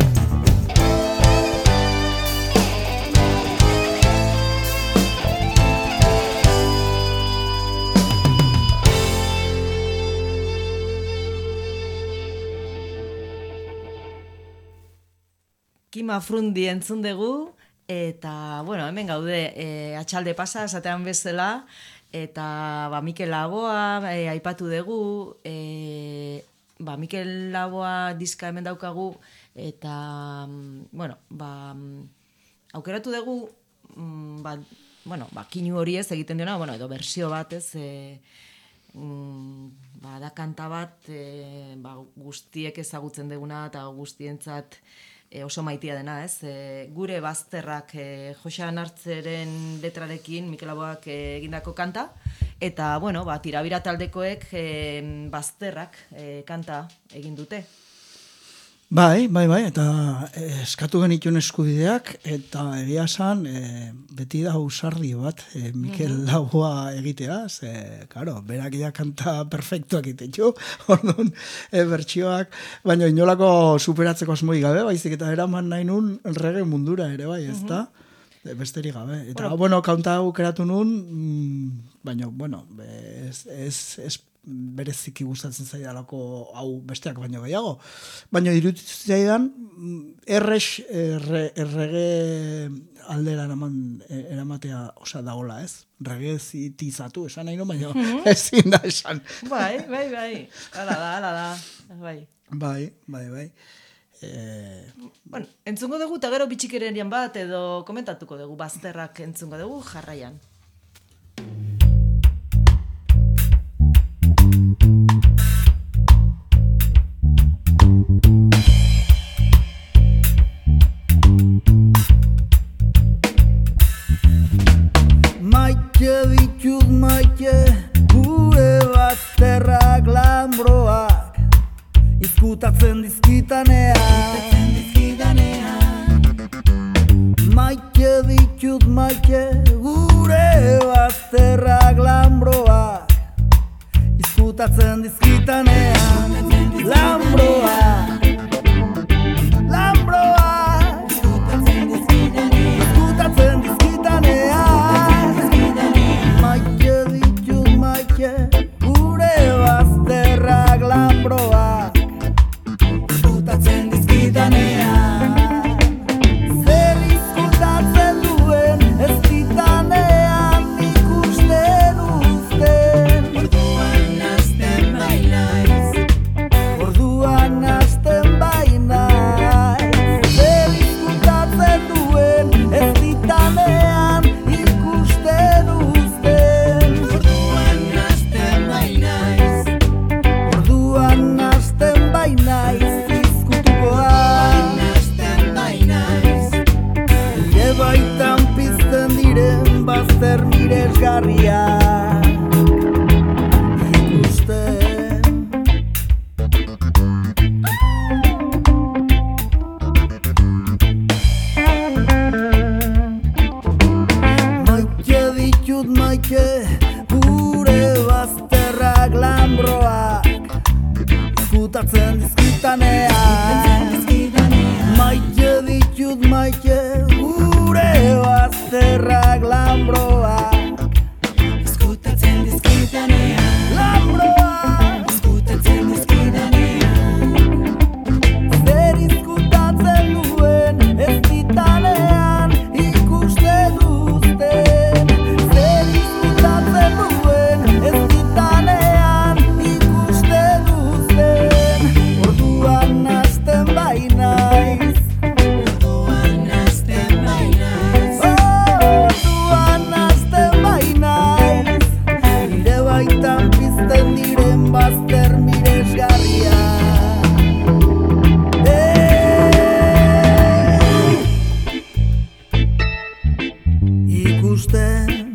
Kima Frundi entzun dugu, eta, bueno, hemen gaude, e, atxalde pasa, esatean bezala, eta, ba, Mikel Laboa e, aipatu dugu, e, ba, Mikel Laboa diska hemen daukagu, eta, bueno, ba, aukeratu dugu, ba, bueno, ba, kinu hori ez egiten diona, bueno, edo bersio bat ez, e, mm, ba, da kanta bat, e, ba, guztiek ezagutzen duguna, eta guztientzat, E, oso maitia dena, ez? E, gure bazterrak e, Joxean Hartzeren letrarekin Mikel Laboak e, egindako kanta, eta, bueno, ba, tirabira taldekoek e, bazterrak e, kanta egin dute. Bai, bai, bai, eta eh, eskatu genituen eskubideak, eta egia esan, eh, beti da usardi bat, eh, Mikel Laboa egitea, ze, karo, berak ja kanta perfektuak itetu, orduan, eh, bertsioak, baina inolako superatzeko asmoi gabe, baizik eta eraman nahi nun reggae mundura ere, bai, ez da? Besterik gabe. Eta, bueno, bueno kanta aukeratu nun, mm, baina, bueno, ez, ez, ez bereziki gustatzen zaidalako hau besteak baino gehiago. Baina iruditzen zaidan errex erre, errege aldera eraman, eramatea osa dagola, ez? Regezitizatu esan nahi no, baina ezin da esan. Bai, bai, bai. Hala da, hala da. Bai. Bai, bai, bai. Eh, bueno, entzungo dugu eta gero bitxikererian bat edo komentatuko dugu bazterrak entzungo dugu jarraian. Maite ditut maite gure bazterrak lambroak izkutatzen dizkitanean Maite ditut maite gure bazterrak lambroak izkutatzen dizkitanean Lambroak Lambroak izkutatzen dizkitanean Maite ditut maite gure bazterrak lambroak izkutatzen dizkitanean Zer izkutatzen duen ez ditanean ikusten uzten Orduan hasten bai naiz Orduan hasten bai naiz Zer izkutatzen duen ez ditanean ikusten uzten Orduan hasten bai naiz Orduan hasten bai naiz izkutukoa hasten bai naiz Ere baitan pizten diren bazter miresgarriak ikusten Maite ditut maite gure bazterrak lambroak izkutatzen dizkitanean Maite ditut maite gure bazterrak lambroak izkutatzen dizkitanean Lambroak izkutatzen dizkitanean Zer izkutatzen duen ez ditanean ikusten duz ikusten.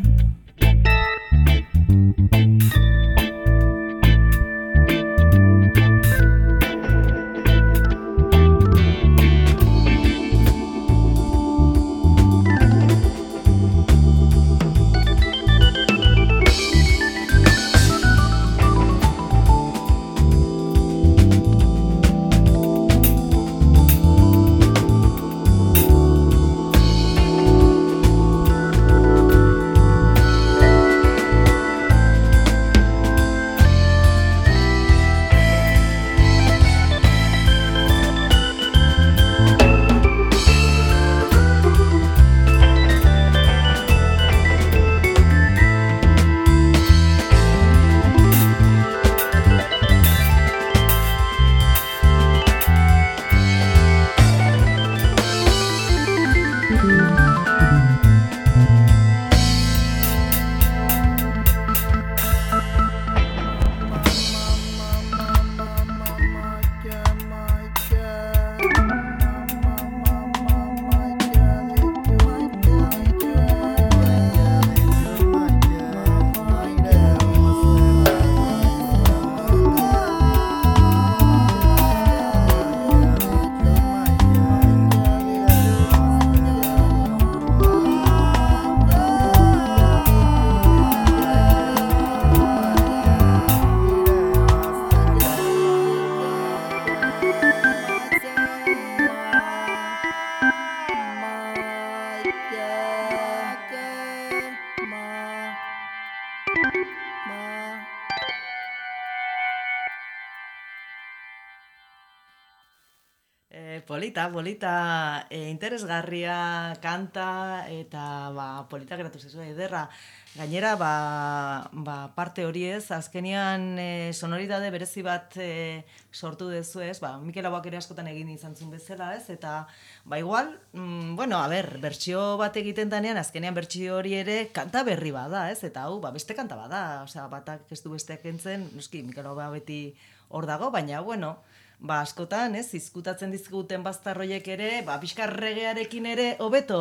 E, polita, polita, e, interesgarria kanta eta ba, polita geratu zezu ederra. Gainera, ba, ba, parte hori ez, azkenean e, sonoridade berezi bat e, sortu dezu ez, ba, Mikel Laboak ere askotan egin izan zuen bezala ez, eta ba igual, mm, bueno, a ber, bertsio bat egiten danean, azkenean bertsio hori ere kanta berri bada ez, eta hau, ba, beste kanta bada, osea, batak ez du besteak entzen, noski, Mikel Laboak beti hor dago, baina, bueno, ba, askotan, ez, izkutatzen dizkuten baztarroiek ere, ba, pixkar regearekin ere, hobeto,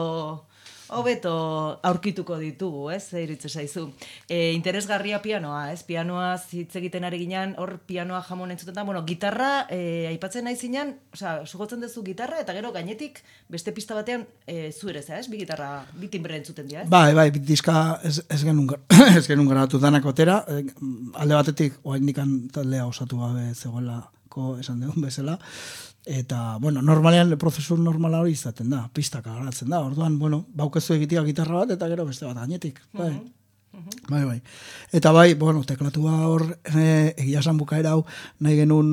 hobeto aurkituko ditugu, ez, iritze zaizu. E, interesgarria pianoa, ez, pianoa hitz egiten ari ginen, hor pianoa jamon entzutetan, bueno, gitarra, e, aipatzen nahi zinean, osea, sugotzen duzu gitarra, eta gero gainetik, beste pista batean, e, zu ere, ez, bi gitarra, bi timbre entzuten dira, ez? Bai, bai, diska ez, ez genuen ez genuen garatu danak otera, alde batetik, oaindikan taldea osatu gabe zegoela, esan dugun bezala, eta, bueno, normalean, prozesu normala hori izaten da, pistaka garatzen da, orduan, bueno, baukezu egitea gitarra bat, eta gero beste bat gainetik, bai. Uh-huh. Bai, bai. Eta bai, bueno, teklatua hor, e, egia esan bukaera hau, nahi genuen,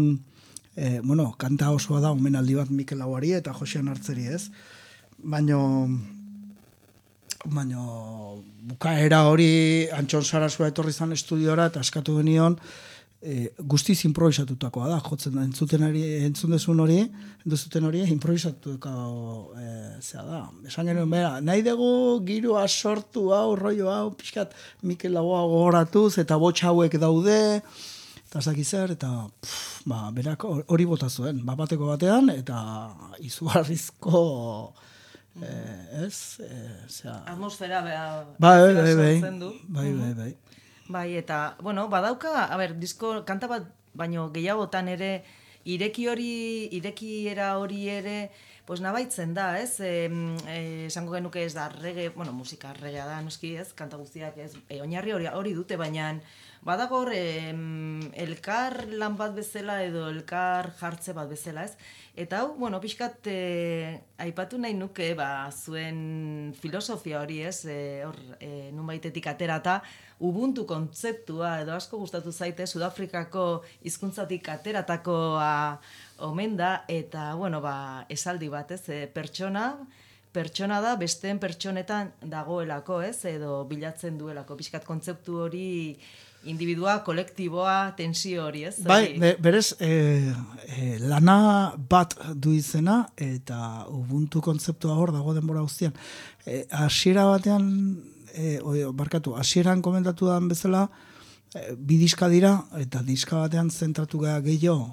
e, bueno, kanta osoa da, omenaldi bat Mikel Lauari eta Josean Hartzeri, ez? Baino, baino, bukaera hori, Antxon Sarasua etorri zan estudiora, eta eskatu genion, E, guztiz improvisatutakoa da, jotzen da, entzuten hori, entzun dezun hori, entzuten hori, improvisatutako e, zea da. Esan genuen, bera, nahi dugu girua sortu hau, rollo hau, pixkat Mikel Laboa gogoratuz, eta botxa hauek daude, eta zakizer, eta pff, ba, berak hori bota zuen, bapateko batean, eta izugarrizko, e, ez, e, zea... Atmosfera, beha, bai, bai, bai, bai, bai, bai, bai. Bai, eta, bueno, badauka, a ber, disko, kanta bat, baino gehiagotan ere, ireki hori, irekiera hori ere, pues nabaitzen da, ez? E, e, esango genuke ez da rege, bueno, musika regea da, noski, ez? Kanta guztiak, ez? E, oinarri hori, hori dute, baina badago hor, e, elkar lan bat bezala edo elkar jartze bat bezala, ez? Eta hau, bueno, pixkat, e, aipatu nahi nuke, ba, zuen filosofia hori, ez? E, hor, e, nunbaitetik aterata, Ubuntu kontzeptua, edo asko gustatu zaite, Sudafrikako hizkuntzatik ateratakoa omen da, eta, bueno, ba, esaldi bat, ez, e, pertsona, pertsona da besteen pertsonetan dagoelako, ez, edo bilatzen duelako, pixkat kontzeptu hori, individua, kolektiboa, tensio hori, ez? Bai, be, berez, e, e, lana bat du izena, eta Ubuntu kontzeptua hor dago denbora guztian. E, hasiera batean, E, o, barkatu, hasieran komentatu da bezala, e, bi diska dira, eta diska batean zentratu gara gehiago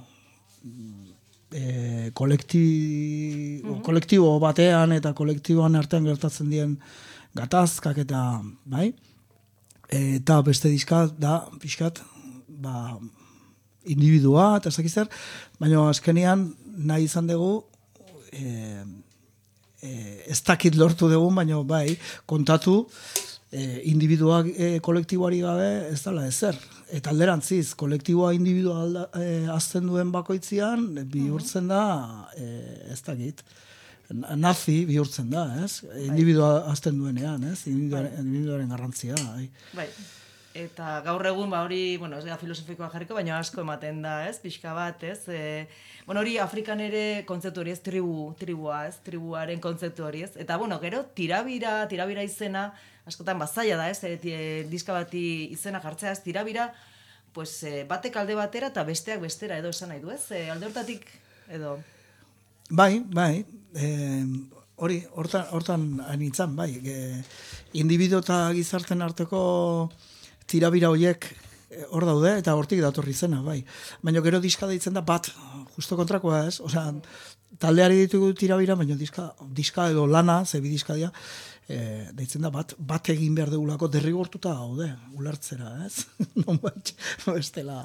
e, kolekti, mm-hmm. kolektibo batean eta kolektiboan artean gertatzen dien gatazkak eta, bai, eta beste diska da, pixkat, ba, individua, eta ez dakit zer, baina azkenean nahi izan dugu, e, e, ez dakit lortu dugu, baina bai, kontatu, e, individuak e, kolektiboari gabe ez dela ezer. Eta alderantziz, kolektiboa individua alda, e, azten duen bakoitzian, bihurtzen da, e, ez dakit, nazi bihurtzen da, ez? Individua azten duenean, ez? Individuaren, individuaren garrantzia. Bai. Bai. Eta gaur egun, ba hori, bueno, ez da filosofikoa jarriko, baina asko ematen da, ez? Pixka bat, ez? E, bueno, hori Afrikan ere kontzeptu hori, ez? Tribu, tribua, ez? Tribuaren kontzeptu hori, ez? Eta, bueno, gero, tirabira, tirabira izena, askotan bazaila da, ez? E, e, diska bati izena jartzea, ez? Tirabira, pues, e, batek alde batera eta besteak bestera, edo esan nahi du, ez? E, alde hortatik, edo... Bai, bai, e, hori, hortan, hortan anitzan, bai, e, individu eta gizarten arteko tirabira horiek hor daude, eta hortik datorri zena, bai. Baina gero diska deitzen da bat, justo kontrakoa ez, osea, taldeari ditugu tirabira, baina diska, diska edo lana, zebi diska dira, e, deitzen da bat, bat egin behar dugulako derrigortuta gaude, ulertzera, ez? Non bat, bestela...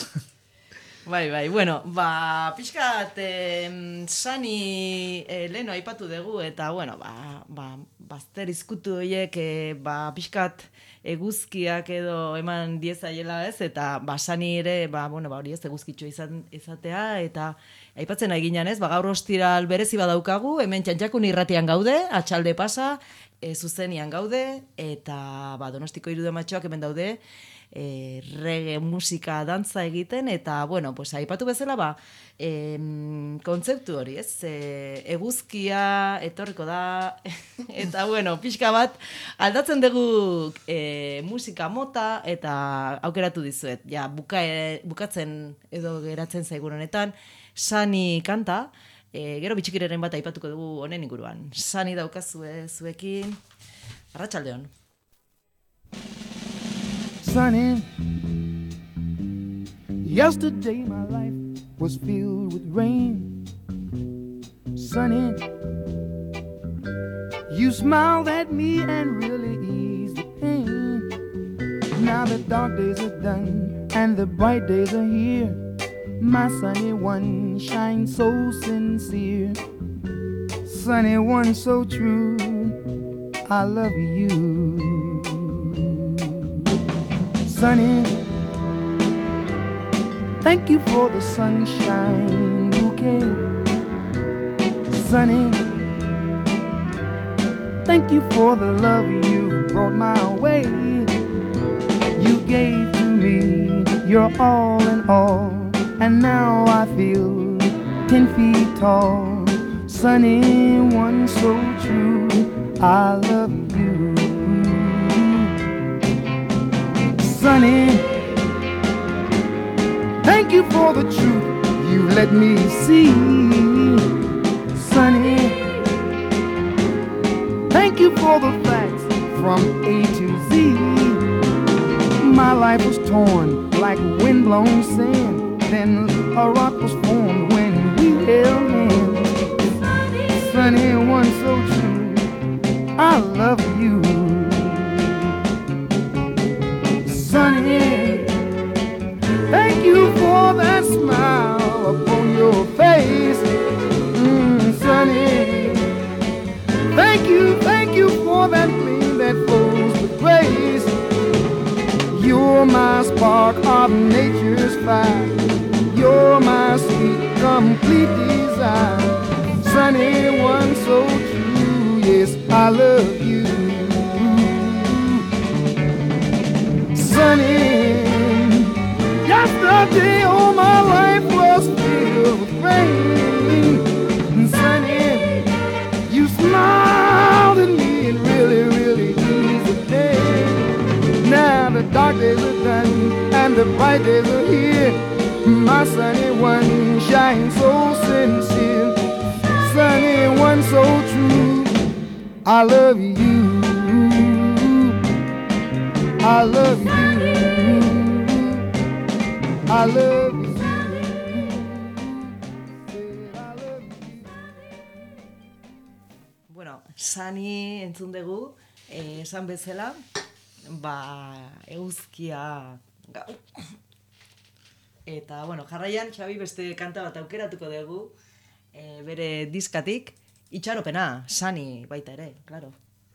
Bai, bai, bueno, ba, pixkat, eh, Sani eh, leheno aipatu dugu, eta, bueno, ba, ba, bazter izkutu horiek, eh, ba, pixkat eguzkiak edo eman diezaiela ez, eta, ba, Sani ere, ba, bueno, ba, hori ez, eguzkitxo izan, izatea, eta aipatzen nahi ginen ez, ba, gaur ostiral berezi badaukagu, hemen Txantxakun irratian gaude, atxalde pasa, e, zuzenian gaude, eta, ba, Donostiko Irude Matxoak hemen daude, E, reggae musika dantza egiten, eta, bueno, pues, aipatu bezala, ba, e, kontzeptu hori, ez? E, eguzkia etorriko da, eta, bueno, pixka bat, aldatzen dugu e, musika mota, eta aukeratu dizuet, ja, buka, bukatzen edo geratzen zaigun honetan, Sani kanta, e, gero bitxikireren bat aipatuko dugu honen inguruan. Sani daukazue zuekin, arratsaldeon. Sunny, yesterday my life was filled with rain. Sunny, you smiled at me and really eased the pain. Now the dark days are done and the bright days are here. My sunny one shines so sincere. Sunny one so true, I love you. Sunny, thank you for the sunshine bouquet. Sunny, thank you for the love you brought my way. You gave to me your all in all, and now I feel ten feet tall. Sunny, one so true, I love you. Sunny, thank you for the truth you let me see. Sunny, thank you for the facts from A to Z. My life was torn like windblown sand, then a rock was formed when we held hands. Sunny, one so true, I love you. Sunny, thank you for that smile upon your face. Mm, Sunny, thank you, thank you for that gleam that flows with grace. You're my spark of nature's fire. You're my sweet, complete desire. Sunny, one so true, yes, I love you. Sunny, yesterday all my life was filled with rain. Sunny, you smiled at me and really, really eased the day. Now the dark days are done and the bright days are here. My sunny one shines so sincere. Sunny one so true, I love you. I love you. I love you. Bueno, Sani entzun dugu, eh, esan bezala, ba, eguzkia gau. Eta, bueno, jarraian, Xabi, beste kanta bat aukeratuko dugu, e, bere diskatik, itxaropena, Sani baita ere, claro.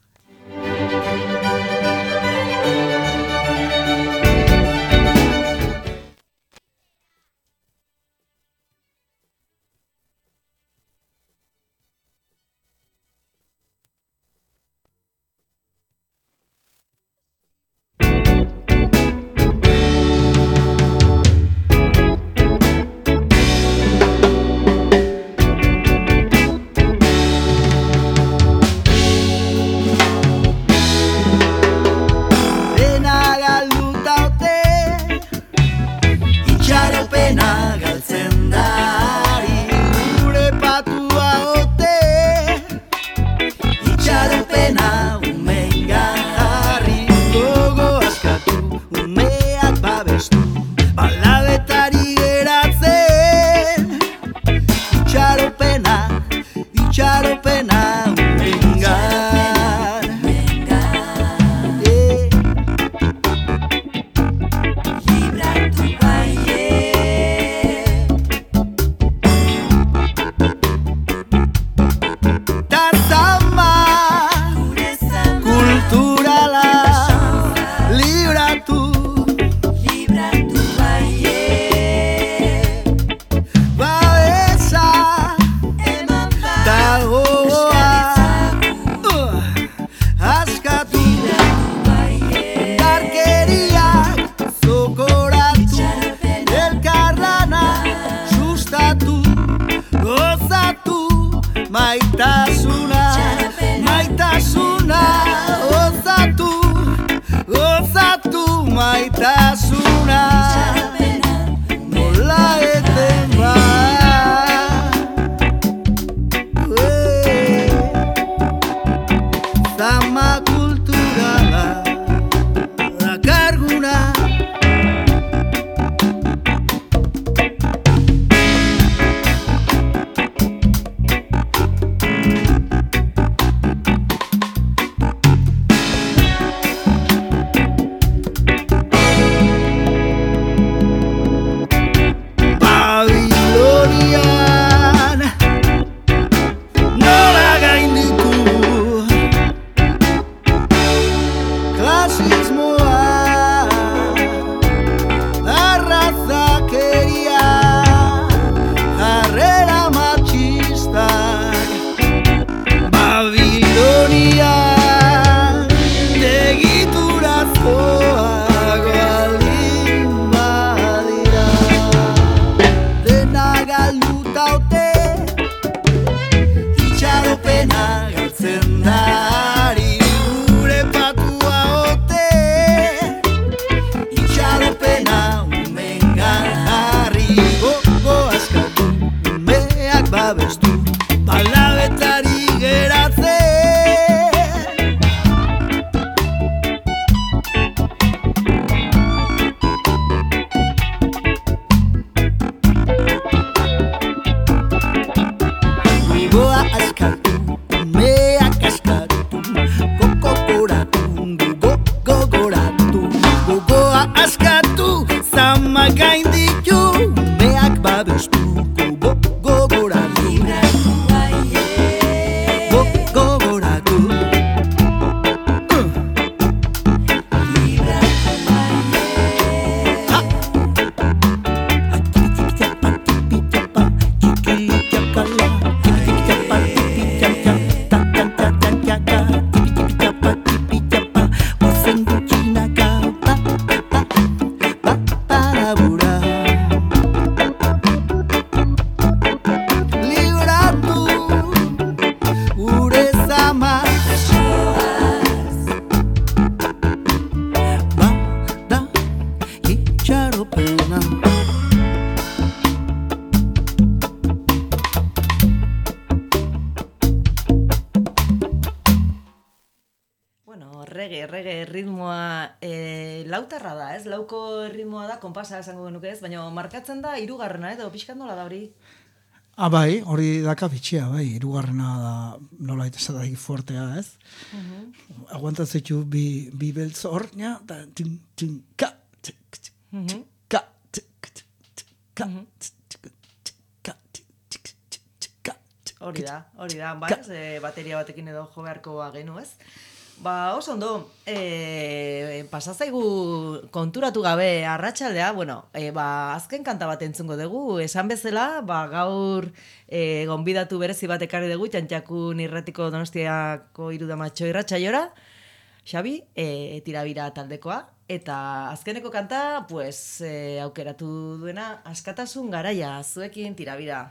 Lautarra da, ez? Lauko ritmoa da, konpasa esango genuke ez, baina markatzen da hirugarrena edo pixkat nola da hori? Ah, bai, hori daka bitxia, bai, hirugarrena da nola eta zadaik fuertea, ez? Uh-huh. Aguantatzeitu bi, bi beltz hor, ja, da, tin, tin, ka, tik, tik, tik, ka, tik, tik, tik, ka, tik, tik, ka, tik, tik, tik, ka. Hori da, hori da, bai, e, bateria batekin edo jo beharko agenu, ez? Ba, oso ondo, e, pasazaigu konturatu gabe arratsaldea, bueno, e, ba, azken kanta bat entzungo dugu, esan bezala, ba, gaur e, gonbidatu berezi bat ekarri dugu, Txantxakun irratiko Donostiako irudamatxo irratsaiora, Xabi, e, tirabira taldekoa, eta azkeneko kanta, pues, e, aukeratu duena, askatasun garaia, zuekin tirabira.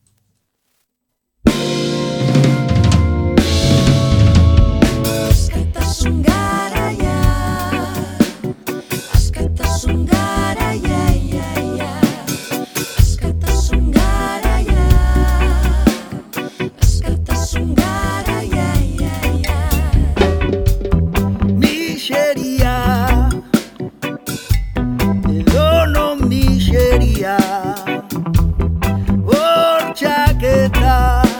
Askatasun garaia, askatasun garaia, ja, ja. Askatasun garaia, askatasun garaia, ja, ja. Miseria, edono miseria, bortxaketa,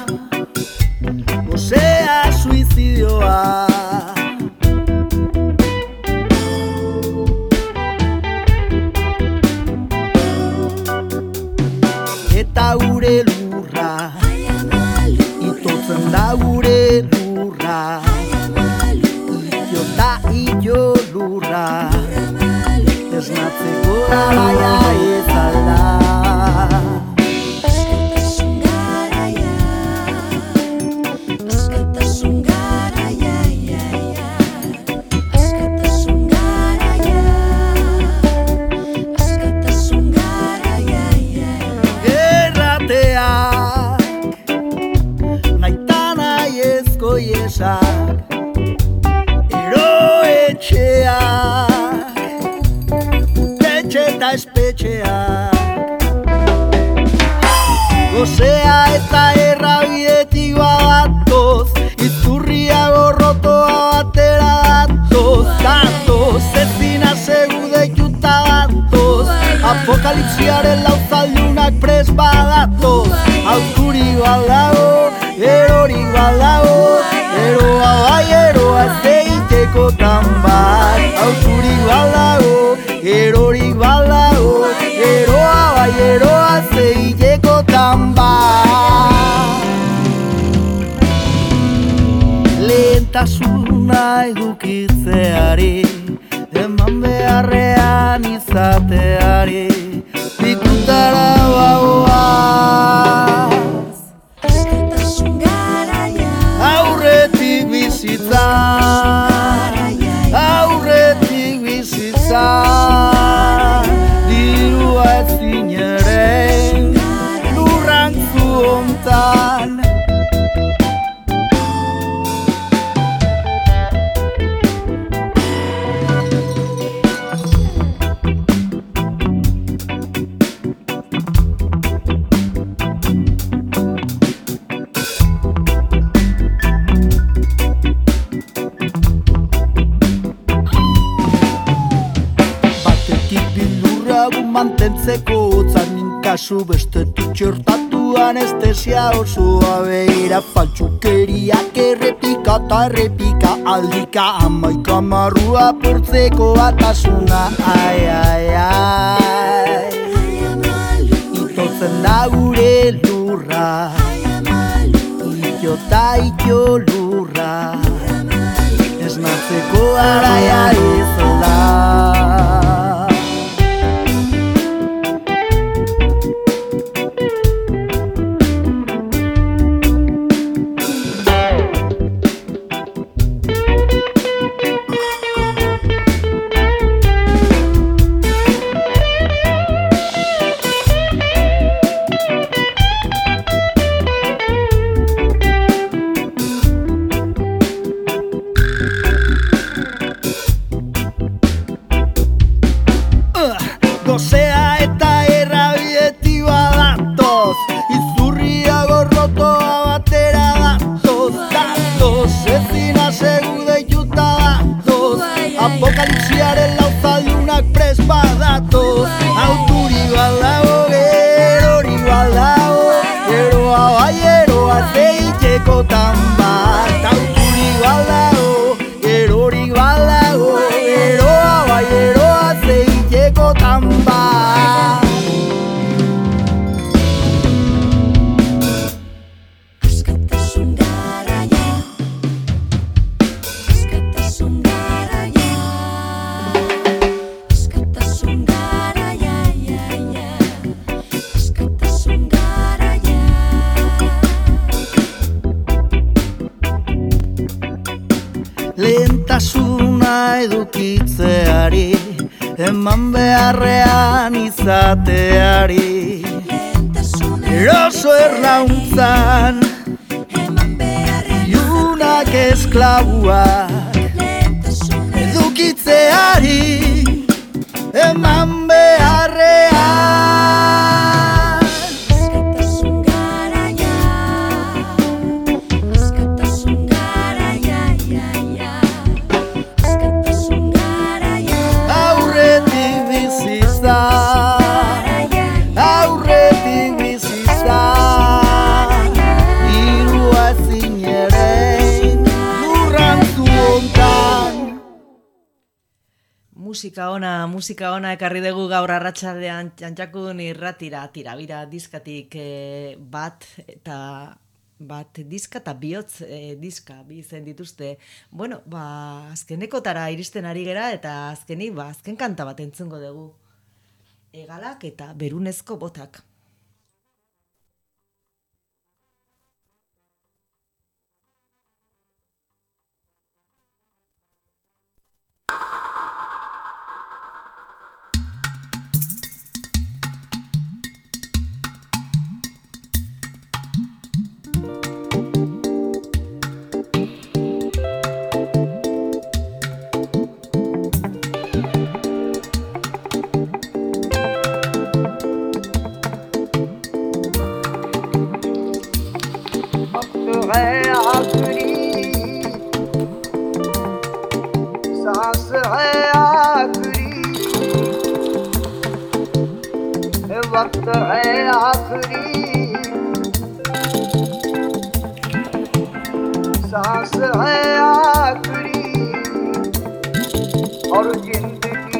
osea suizidioa. Eta gure lurra, itotzen da gure lurra, idiota idio lurra, esnatzeko garaia ez alda. Eroetxeak, utetxe eta espetxeak, gozea eta errabietik badatoz, izurria gorrotoa batera datoz, datoz, ezina segudeituta datoz, apokalipsiaren lauzaldunak pres badatoz, aukuri baldago, erori baldago, eroa bai eroa zeiteko tambar, auturik baldago, erorik baldago, eroa bai eroa zeiteko tambar. Lehentasuna edukitzeari, eman beharrean izateari, pikutara bagoaz. Aurretik bizitza, aurretik bizitza, dirua ezin ere, lurrantzu hontan. Mantentzeko otzanin kasu bestetik txertatu anestesia osoa behira faltsukeriak errepika eta errepika aldika amaika marrua portzeko batasuna ai, ai, ai. Itotzen da gure lurra, idiota idio lurra, esnatzeko garaia izela. Gozea eta errabietik badatoz, izurria gorrotoa batera datoz, datoz, ezina segudeituta datoz, apokalipsiaren lauzaldunak pres badatoz, auturik baldago, erori baldago, ero izateari, eman beharrean izateari. Eroso erlauntzan, iunak esklabuak, edukitzeari, eman beharrean. Aurretik bizizta, irua ezin ere lurrantzu hontan. Musika ona, musika ona ekarri dugu gaur arratsaldean Txantxakun irratira, tirabira diskatik eh, bat eta bat diska eta bihotz eh, diska bi izen dituzte. Bueno, ba, azkenekotara iristen ari gera eta azkenik, ba, azken kanta bat entzungo dugu. Egalak eta berunezko botak. वक्त है आखिरी, सांस है आखिरी और जिंदगी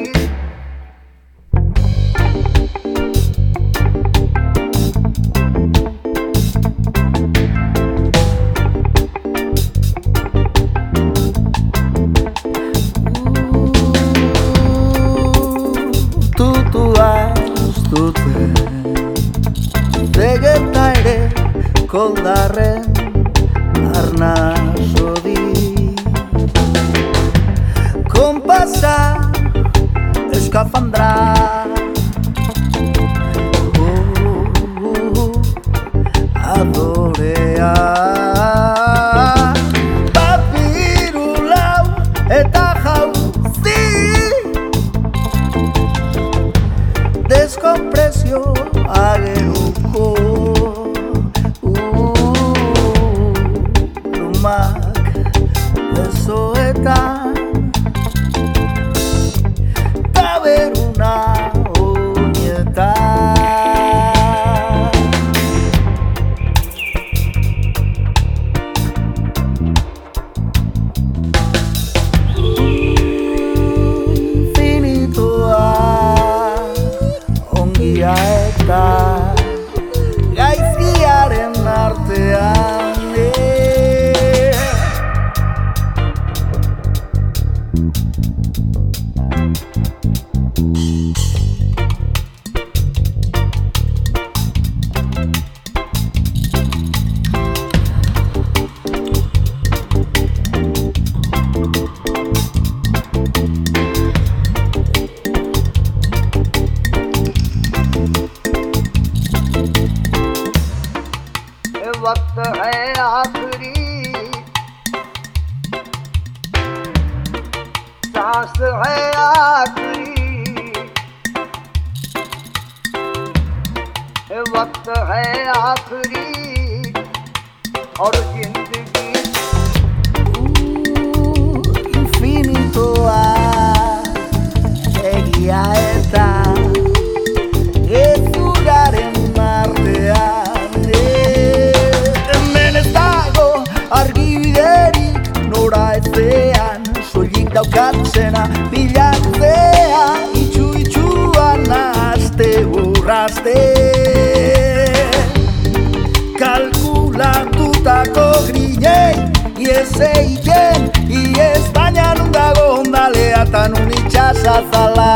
तू तू आज dute Zegeta ere koldarren arnazodi Kompasa eskafandra uh, uh, Adorea Papiru lau eta jauzi Deskompresio ageruko uh, lumak besoetan taberuna oinetan eta gaizkiaren artean वक्त है आखिरी सांस है आखिरी वक्त है आखिरी और जिंदगी infinito egia eta ezurraren artean argibiderik nora ezean soilik daukatzena bilatzea itxu itxuan nahazte urrazte kalkulatutako grinei iez egiten iez baina nun dago ondalea eta nun itxasazala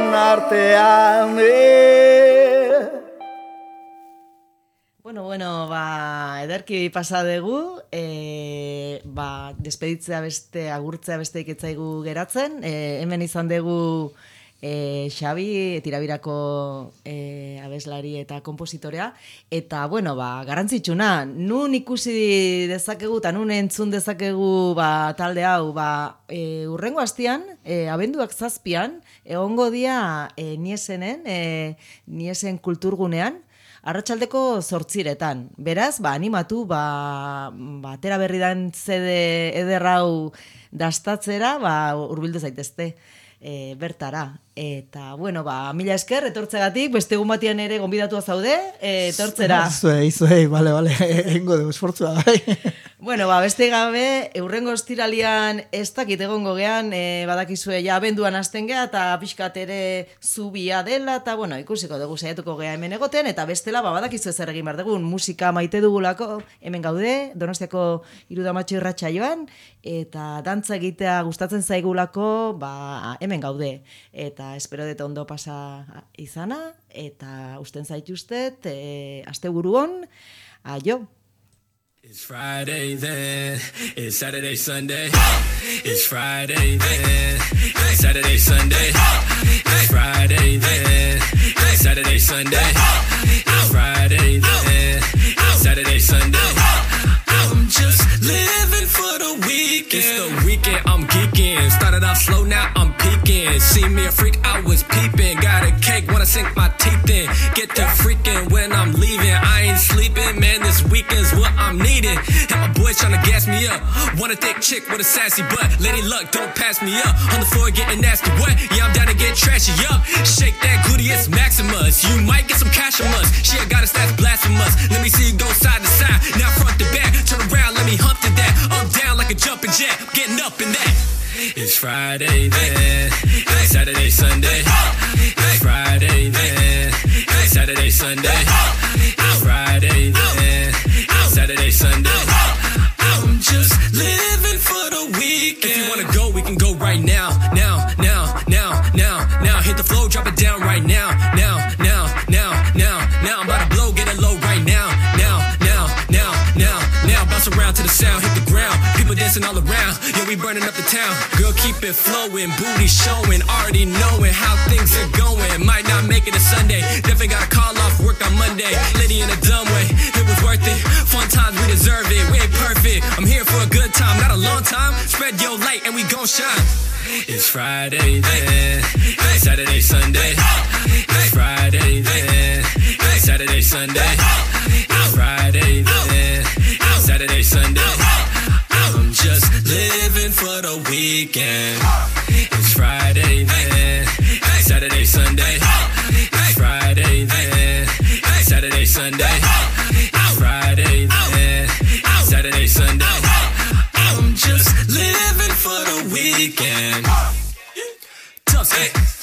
denon artean, eh. Bueno, bueno, ba, ederki pasa dugu, e, ba, despeditzea beste, agurtzea beste iketzaigu geratzen, e, hemen izan dugu e, Xabi, Tirabirako e, abeslari eta kompositorea, eta, bueno, ba, garantzitsuna, nun ikusi dezakegu, eta nun entzun dezakegu, ba, talde hau, ba, e, urrengo hastian, e, abenduak zazpian, egongo dia e, niesenen, e, niesen kulturgunean, arratsaldeko zortziretan. Beraz, ba, animatu, ba, ba, atera berri dan zede ederrau dastatzera, ba, urbildu zaitezte e, bertara. Eta, bueno, ba, mila esker, etortzegatik, beste egun batian ere gonbidatua zaude, e, etortzera. Izuei, izuei, bale, bale, egingo dugu esfortzua, bai. Bueno, ba, beste gabe, eurrengo estiralian ez dakit egongo gean, e, badakizue ja abenduan hasten gea, eta pixkat ere zubia dela, eta, bueno, ikusiko dugu saiatuko gea hemen egoten, eta bestela, ba, badakizue zer egin behar dugun, musika maite dugulako, hemen gaude, Donostiako Irudamatxo irratsaioan, eta dantza egitea gustatzen zaigulako, ba, hemen gaude, eta espero dut ondo pasa izana, eta usten zaituztet, e, asteburu on, aio! It's Friday then, it's Saturday, Sunday. It's Friday then, it's Saturday, Sunday. It's Friday then, it's Saturday, Sunday. It's Friday then, it's Saturday, Sunday. I'm just living for the weekend. It's the weekend, I'm geeking. Started off slow, now I'm peaking. See me a freak, I was peeping. Got a cake, wanna sink my teeth in. Get to freaking when I'm leaving. I ain't sleeping, man, this weekend's what I'm needing. And my boys tryna gas me up. Want a thick chick with a sassy butt. Lady Luck, don't pass me up. On the floor getting nasty, what? Yeah, I'm down to get trashy up. Shake that booty, it's Maximus. You might get some cash from us. Shit, got us, that's blasphemous. Let me see you go side to side. Now front to back. Turn around, let me hump to that. I'm down like a jumping jack. Getting up in that. It's Friday then, it's Saturday, Sunday. It's Friday then, it's Saturday, Sunday. It's Friday then, it's Saturday, Sunday. I'm just living for the weekend. If you wanna go, we can go right now. Now, now, now, now, now. Hit the flow, drop it down right now. Now, now, now, now, now. I'm about to blow, get it low right now. Now, now, now, now, now. Bounce around to the sound, hit the ground. People dancing all around. Yeah, we burning up the town. Girl, keep it flowing, booty showing. Already knowing how things are going. Might not make it a Sunday. Definitely gotta call off work on Monday. Lady in a dumb way, it was worth it. Fun times, we deserve it. We ain't perfect. I'm here for a good time, not a long time. Spread your light and we gon' shine. It's Friday then, it's Saturday, Sunday. It's Friday then, it's Saturday, Sunday. It's Friday then, it's Saturday, Sunday. I'm just living for the weekend. It's Friday then, it's Saturday, Sunday. It's Friday then, it's Saturday, Sunday. It's Friday then, it's Saturday, Sunday. I'm just living for the weekend. Tough, hey.